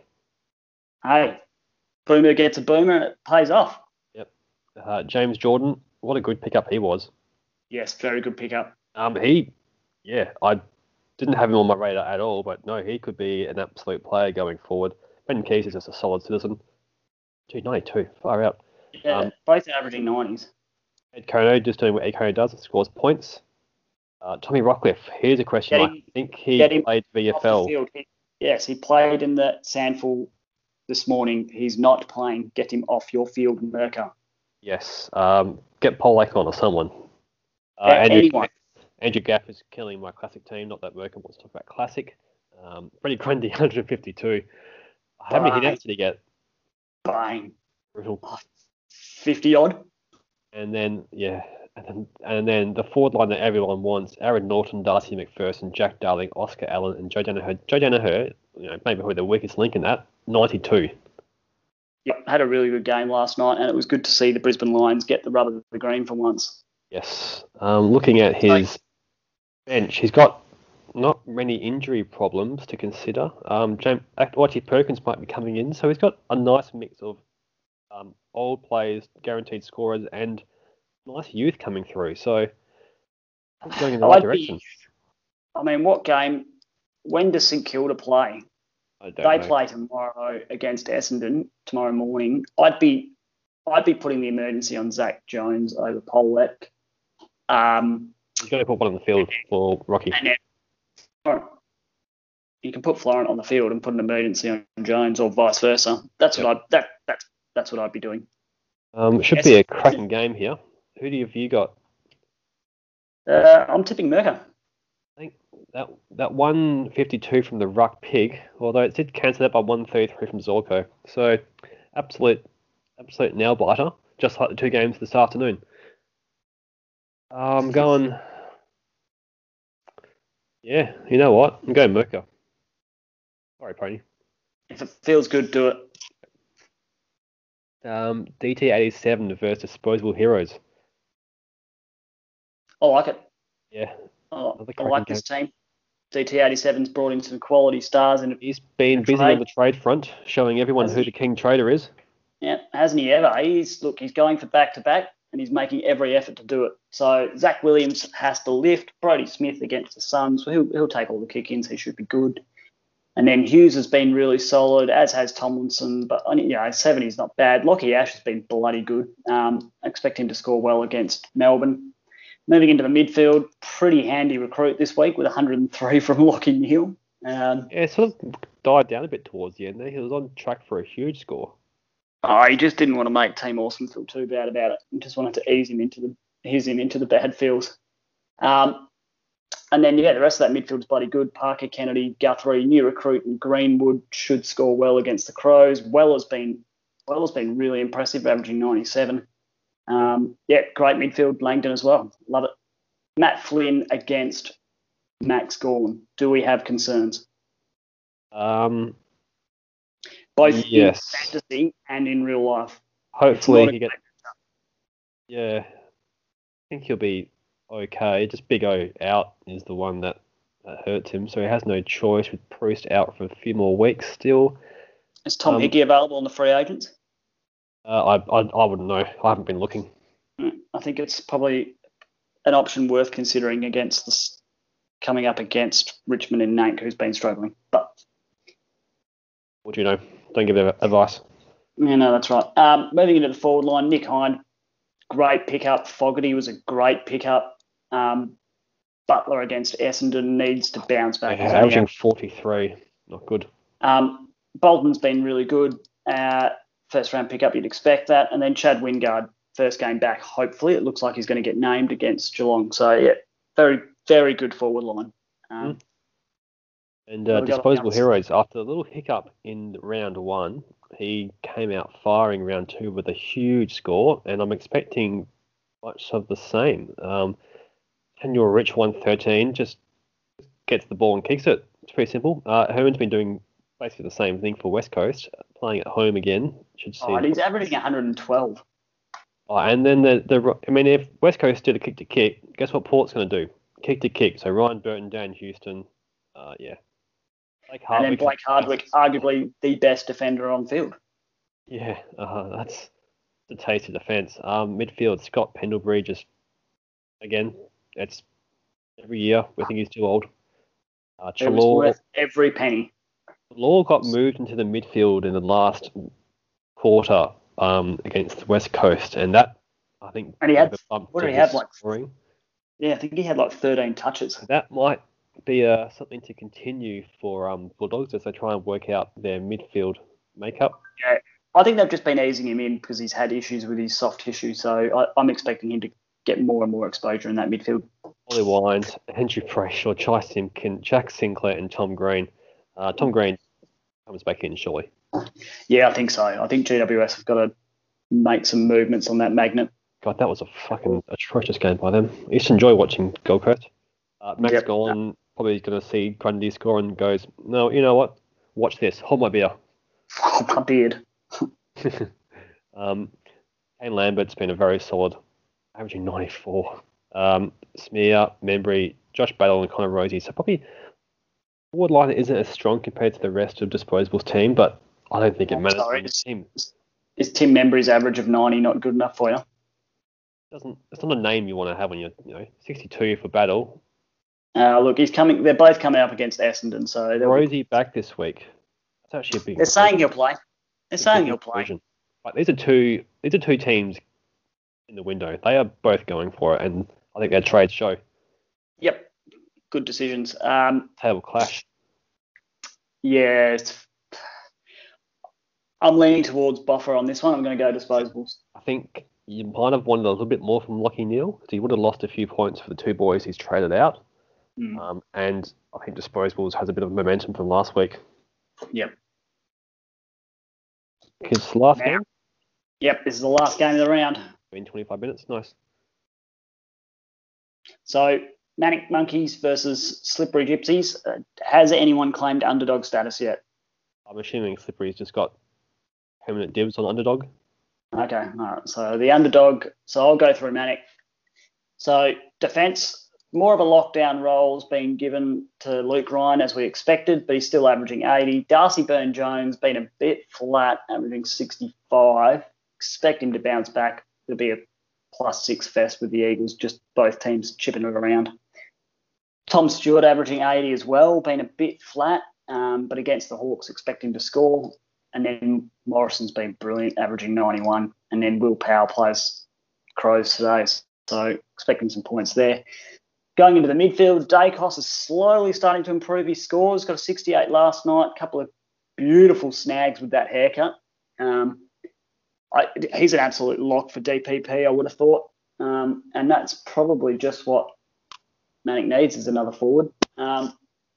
Hey, Boomer gets a boomer and it pays off. Uh, James Jordan, what a good pickup he was. Yes, very good pickup. Um, he, yeah, I didn't have him on my radar at all, but no, he could be an absolute player going forward. Ben Keys is just a solid citizen. two ninety-two, far out. Yeah, Um, both averaging nineties. Ed Kono just doing what Ed Kono does, scores points. Uh, Tommy Rockcliffe, here's a question Get mark. him- I think he get him played V F Off the L. field. He- Yes, he played in the Sandful this morning. He's not playing. Get him off your field, Merker. Yes. Um, get Paul Lacon or someone. Uh, Yeah, Andrew, anyone. Andrew Gaff is killing my classic team. Not that Merker wants to talk about classic. Um, Freddie Grundy, one hundred fifty-two. How many hit Bang. outs did he get? Bang. Brutal. fifty odd. And then, yeah, and then, and then the forward line that everyone wants: Aaron Norton, Darcy McPherson, Jack Darling, Oscar Allen, and Joe Danaher. Joe Danaher, you know, maybe probably the weakest link in that, ninety-two. Yep, had a really good game last night, and it was good to see the Brisbane Lions get the rub of the green for once. Yes. Um, looking at his bench, he's got not many injury problems to consider. Um, James Archie Perkins might be coming in, so he's got a nice mix of um, old players, guaranteed scorers, and nice youth coming through. So going in the right I'd be- direction. I mean, what game? When does St Kilda play? I don't They know. play tomorrow against Essendon tomorrow morning. I'd be, I'd be putting the emergency on Zach Jones over Polek. Um, He's got to put one on the field for Rocky. and then you can put Florent on the field and put an emergency on Jones, or vice versa. That's what I that that's that's what I'd be doing. Um, should Yes. be a cracking game here. Who do you, have you got? Uh, I'm tipping Merker. I think that that one fifty-two from the Ruck Pig, although it did cancel out by one thirty-three from Zorko. So absolute absolute nail biter, just like the two games this afternoon. I'm going. Yeah, you know what? I'm going Merca. Sorry, Pony. If it feels good, do it. Um, D T eighty-seven versus Disposable Heroes. I like it. Yeah. I, Another I like cracking this team. D T eighty-seven's brought in some quality stars. And He's been busy trade. on the trade front, showing everyone Has who he? the king trader is. Yeah, hasn't he ever? He's look, he's going for back to back, and he's making every effort to do it. So Zach Williams has to lift. Brody Smith against the Suns, he'll he'll take all the kick-ins. He should be good. And then Hughes has been really solid, as has Tomlinson. But you know, seventy's not bad. Lockie Ash has been bloody good. Um, I expect him to score well against Melbourne. Moving into the midfield, pretty handy recruit this week with one hundred three from Lockie Neal. Um, Yeah, it sort of died down a bit towards the end there. He was on track for a huge score. Oh, he just didn't want to make Team Awesome feel too bad about it. He just wanted to ease him into the ease him into the bad feels. Um, and then yeah, the rest of that midfield's bloody good. Parker, Kennedy, Guthrie, new recruit, and Greenwood should score well against the Crows. Weller's been Weller's been really impressive, averaging ninety-seven. Um, yeah, great midfield. Langdon as well. Love it. Matt Flynn against Max Gorman. Do we have concerns? Um, Both yes. in fantasy and in real life. Hopefully It's he not gets. Yeah, I think he'll be okay. Just Big O out is the one that, that hurts him, so he has no choice with Proust out for a few more weeks still. Is Tom Um, Hickey available on the free agents? Uh, I, I I wouldn't know. I haven't been looking. I think it's probably an option worth considering against this coming up against Richmond and Nank, who's been struggling. But What do you know? Don't give them advice. yeah, no, that's right. Um, moving into the forward line, Nick Hind, great pickup. Fogarty was a great pickup. Um, Butler against Essendon needs to bounce back. Yeah, He's only averaging forty-three. Not good. Um, Bolton's been really good. Uh, first round pickup, you'd expect that. And then Chad Wingard, first game back, hopefully. It looks like he's going to get named against Geelong. So, yeah, very, very good forward line. Um, Mm. And uh, we got Disposable else? Heroes, after a little hiccup in round one, he came out firing round two with a huge score, and I'm expecting much of the same. Um, Daniel Rich, one thirteen, just gets the ball and kicks it. It's pretty simple. Uh, Herman's been doing basically the same thing for West Coast, playing at home again. Should see. Oh, and he's averaging one hundred twelve. Oh, and then the, the I mean, if West Coast did a kick to kick, guess what Port's going to do? Kick to kick. So Ryan Burton, Dan Houston, uh, yeah. Blake And then Hardwick- Blake Hardwick, arguably the best defender on field. Yeah, uh, that's the taste of defence. Um, midfield, Scott Pendlebury, just again, it's every year. We think he's too old. Uh, It was Chalor, worth every penny. Chalor got moved into the midfield in the last quarter um, against the West Coast, and that I think And he had- bumped what did he his have, like- scoring. Yeah, I think he had like thirteen touches. That might be uh, something to continue for um, Bulldogs as they try and work out their midfield makeup. I think they've just been easing him in because he's had issues with his soft tissue. So I, I'm expecting him to get more and more exposure in that midfield. Ollie Wines, Henry Brayshaw, Chai Simpkin, Jack Sinclair, and Tom Green. Uh, Tom Green comes back in, surely. Yeah, I think so. I think G W S have got to make some movements on that magnet. God, that was a fucking atrocious game by them. I used to enjoy watching Gold Coast. Uh, Max Yep. Golan probably going to see Grundy score and goes, no, you know what? Watch this. Hold my beer. Oh, my beard. um, Kane Lambert's been a very solid, averaging ninety-four. Um, Smear, Membry, Josh Battle, and Connor Rosie. So probably forward line isn't as strong compared to the rest of Disposable's team, but I don't think it I'm matters. sorry, in the team. Is Tim Membry's average of ninety not good enough for you? Doesn't it's not a name you want to have when you're you know sixty-two for Battle. Uh, look, he's coming. They're both coming up against Essendon, so they'll- Rosie back this week. That's actually a big. they're saying he'll play. They're big saying he'll play. inclusion. But these are two. These are two teams in the window. They are both going for it, and I think their trades show. Yep, good decisions. Um, Table clash. yeah, it's, I'm leaning towards Buffer on this one. I'm going to go disposables. I think you might have wanted a little bit more from Lockie Neal because he would have lost a few points for the two boys he's traded out. Mm. Um, and I think Disposables has a bit of momentum from last week. Yep. His last Now- game? Yep, this is the last game of the round. In twenty-five minutes. Nice. So, Manic Monkeys versus Slippery Gypsies. Uh, has anyone claimed underdog status yet? I'm assuming Slippery's just got permanent dibs on underdog. Okay, all right. So, the underdog. So, I'll go through Manic. So, defence, more of a lockdown role's been given to Luke Ryan as we expected, but he's still averaging eighty. Darcy Byrne-Jones been a bit flat, averaging sixty-five. Expect him to bounce back. It'll be a plus six fest with the Eagles, just both teams chipping it around. Tom Stewart averaging eighty as well, been a bit flat, um, but against the Hawks, expect him to score. And then Morrison's been brilliant, averaging ninety-one. And then Will Powell plays Crows today, so expecting some points there. Going into the midfield, Dacos is slowly starting to improve his scores. Got a sixty-eight last night, a couple of beautiful snags with that haircut. Um, I, he's an absolute lock for D P P, I would have thought. Um, and that's probably just what Manic needs is another forward. Um,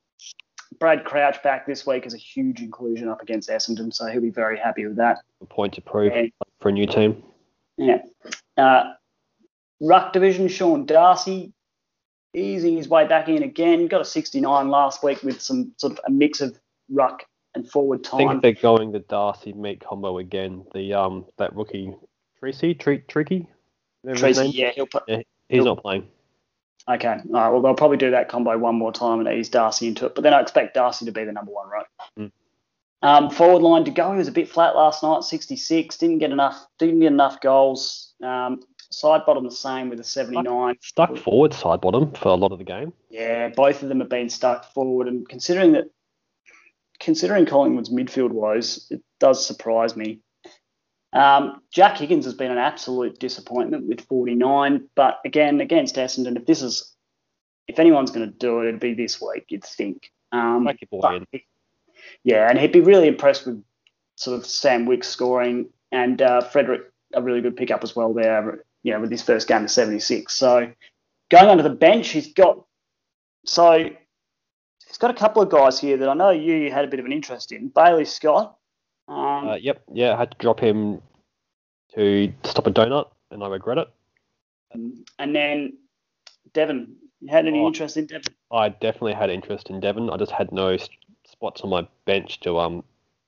Brad Crouch back this week is a huge inclusion up against Essendon, so he'll be very happy with that. A point to prove And, for a new team. yeah. Uh, Ruck division, Sean Darcy, easing his way back in again. Got a sixty-nine last week with some sort of a mix of ruck and forward I think time. they're going the Darcy meat combo again. The um that rookie Tracy, Tre- Tricky, whatever his Tracy, name- yeah, he'll put. Yeah, he's he'll- not playing. Okay, all right. Well, they'll probably do that combo one more time and ease Darcy into it. But then I expect Darcy to be the number one, right? Mm. Um, forward line to go. He was a bit flat last night, sixty-six. Didn't get enough. Didn't get enough goals. Um, side bottom the same with a seventy-nine. Stuck forward side bottom for a lot of the game. Yeah, both of them have been stuck forward, and considering that, considering Collingwood's midfield woes, it does surprise me. Um, Jack Higgins has been an absolute disappointment with forty-nine, but again against Essendon, if this is, if anyone's going to do it, it'd be this week, you'd think. Um, Like your boy but- in. yeah, and he'd be really impressed with sort of Sam Wicks scoring and uh, Frederick, a really good pickup as well there. You know, with his first game of seventy-six. So going under the bench, he's got so he's got a couple of guys here that I know you had a bit of an interest in. Bailey Scott. Um, Uh, yep, yeah, I had to drop him to stop a donut, and I regret it. and then Devon. You had any Oh. interest in Devon? I definitely had interest in Devon. I just had no st- spots on my bench to um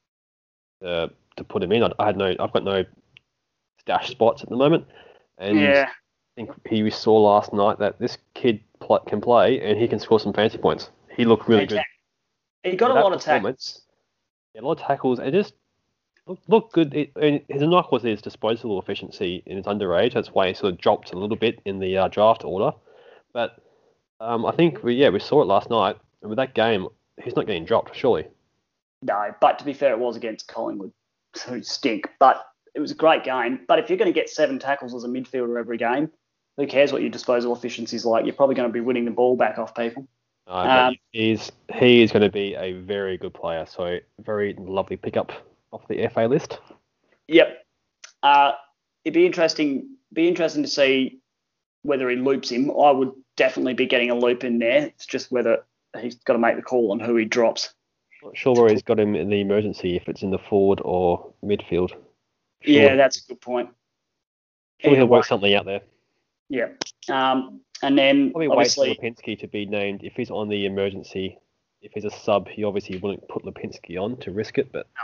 uh, to put him in. I, I had no, I've got no stash spots at the moment, and Yeah. I think he saw last night that this kid pl- can play and he can score some fancy points. He looked really good. He got a That lot of performance- tackles. Yeah, a lot of tackles. It just looked, looked good. It, and his knock was his disposal efficiency in his underage. That's why he sort of dropped a little bit in the uh, draft order. But um, I think we yeah we saw it last night. And with that game, he's not getting dropped, surely. No, but to be fair, it was against Collingwood, who stink. But it was a great game. But if you're going to get seven tackles as a midfielder every game, who cares what your disposal efficiency is like? You're probably going to be winning the ball back off people. Uh, but Um, he's he is going to be a very good player. So very lovely pickup off the F A list. Yep. Uh, it'd be interesting. Be interesting to see whether he loops him. I would definitely be getting a loop in there. It's just whether he's got to make the call on who he drops. Not sure where he's got him in the emergency, if it's in the forward or midfield. Sure. Yeah, that's a good point. Sure he'll Either way. work something out there. Yeah. Um, and then Probably wait for obviously, Lipinski to be named. If he's on the emergency, if he's a sub, he obviously wouldn't put Lipinski on to risk it. But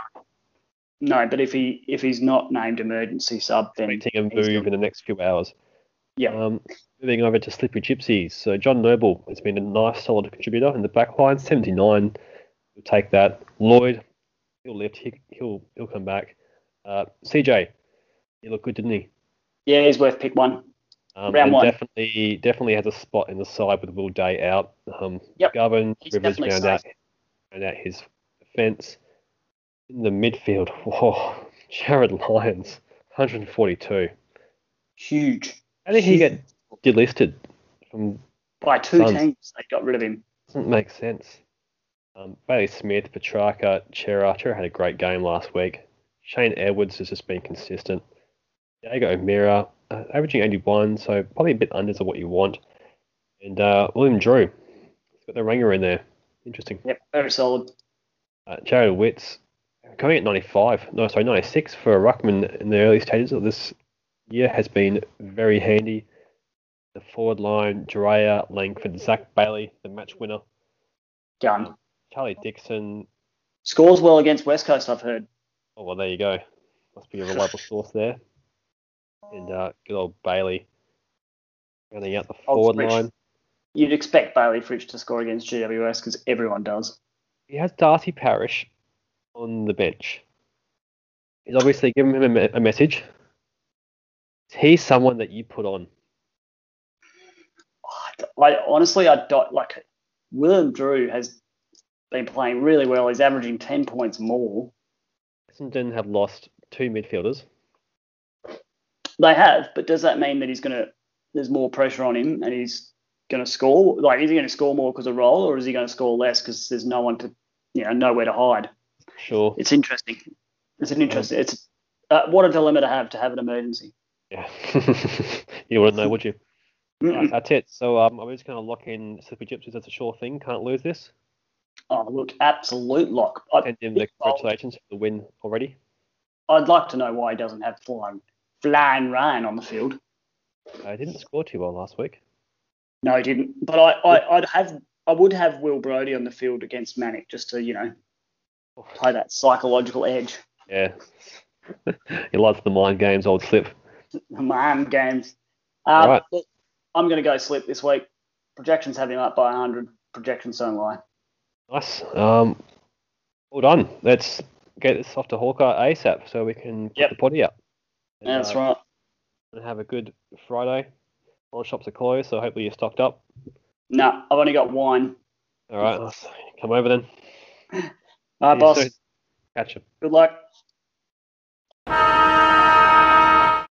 no, but if he if he's not named emergency sub, then waiting a he's move gonna- in the next few hours. yeah. Um, moving over to Slippery Gypsies. So John Noble has been a nice, solid contributor in the back line. seventy-nine. We'll take that. Lloyd, he'll lift. He, he'll he'll come back. Uh, C J, he looked good, didn't he? Yeah, he's worth pick one. Um, Round and one. definitely, definitely has a spot in the side with Will Day out. Um, Yep. Garvin He's Rivers definitely round out, round out his defence. In the midfield, whoa, Jared Lyons, one hundred forty-two. Huge. How did he get delisted? From By two Suns. teams, they got rid of him. doesn't make sense. Um, Bailey Smith, Petrarca, Chera. Chera had a great game last week. Shane Edwards has just been consistent. Diego O'Meara, uh, averaging eighty-one, so probably a bit under to what you want. And uh, William Drew, he's Got the ringer in there. Interesting. Yep, very solid. Uh, Jared Witts coming at ninety-five. No, sorry, ninety-six for a ruckman in the early stages of this year has been very handy. The forward line, Drea, Langford, Zach Bailey, the match winner. Gun. Charlie Dixon. Scores well against West Coast, I've heard. Oh, well, there you go. Must be a reliable source there. And uh, good old Bailey rounding out the forward line. You'd expect Bailey Fritsch to score against G W S because everyone does. He has Darcy Parish on the bench. He's obviously given him a, me- a message. He's someone that you put on. I honestly, I don't like. Willem Drew has been playing really well. He's averaging ten points more. Essendon have lost two midfielders. They have, but does that mean that he's gonna? There's more pressure on him, and he's gonna score? Like, is he gonna score more because of roll, or is he gonna score less because there's no one to, you know, nowhere to hide? Sure. It's interesting. It's an interesting. It's uh, what a dilemma to have to have an emergency. Yeah. You wouldn't know, would you? Right, that's it. So um, I'm just going to lock in Slippy Gypsies. That's a sure thing. Can't lose this. Oh, look, absolute lock. I'd, Send him the congratulations for the win already. I'd like to know why he doesn't have flying, flying Ryan on the field. I didn't score too well last week. No, he didn't. But I, I, I'd have, I would have Will Brodie on the field against Manic just to, you know, play that psychological edge. Yeah. He loves the mind games, old Slip. Mind games. Um, All right. Look, I'm going to go Slip this week. Projections have him up by one hundred. Projections don't lie. Nice. Um, well done. Let's get this off to Hawkeye ASAP so we can put Yep. the potty up. And, Yeah, that's uh, right. And have a good Friday. All shops are closed, so hopefully you're stocked up. No, I've only got wine. All right, let's come over then. All right, See you boss. soon. Catch you. Good luck.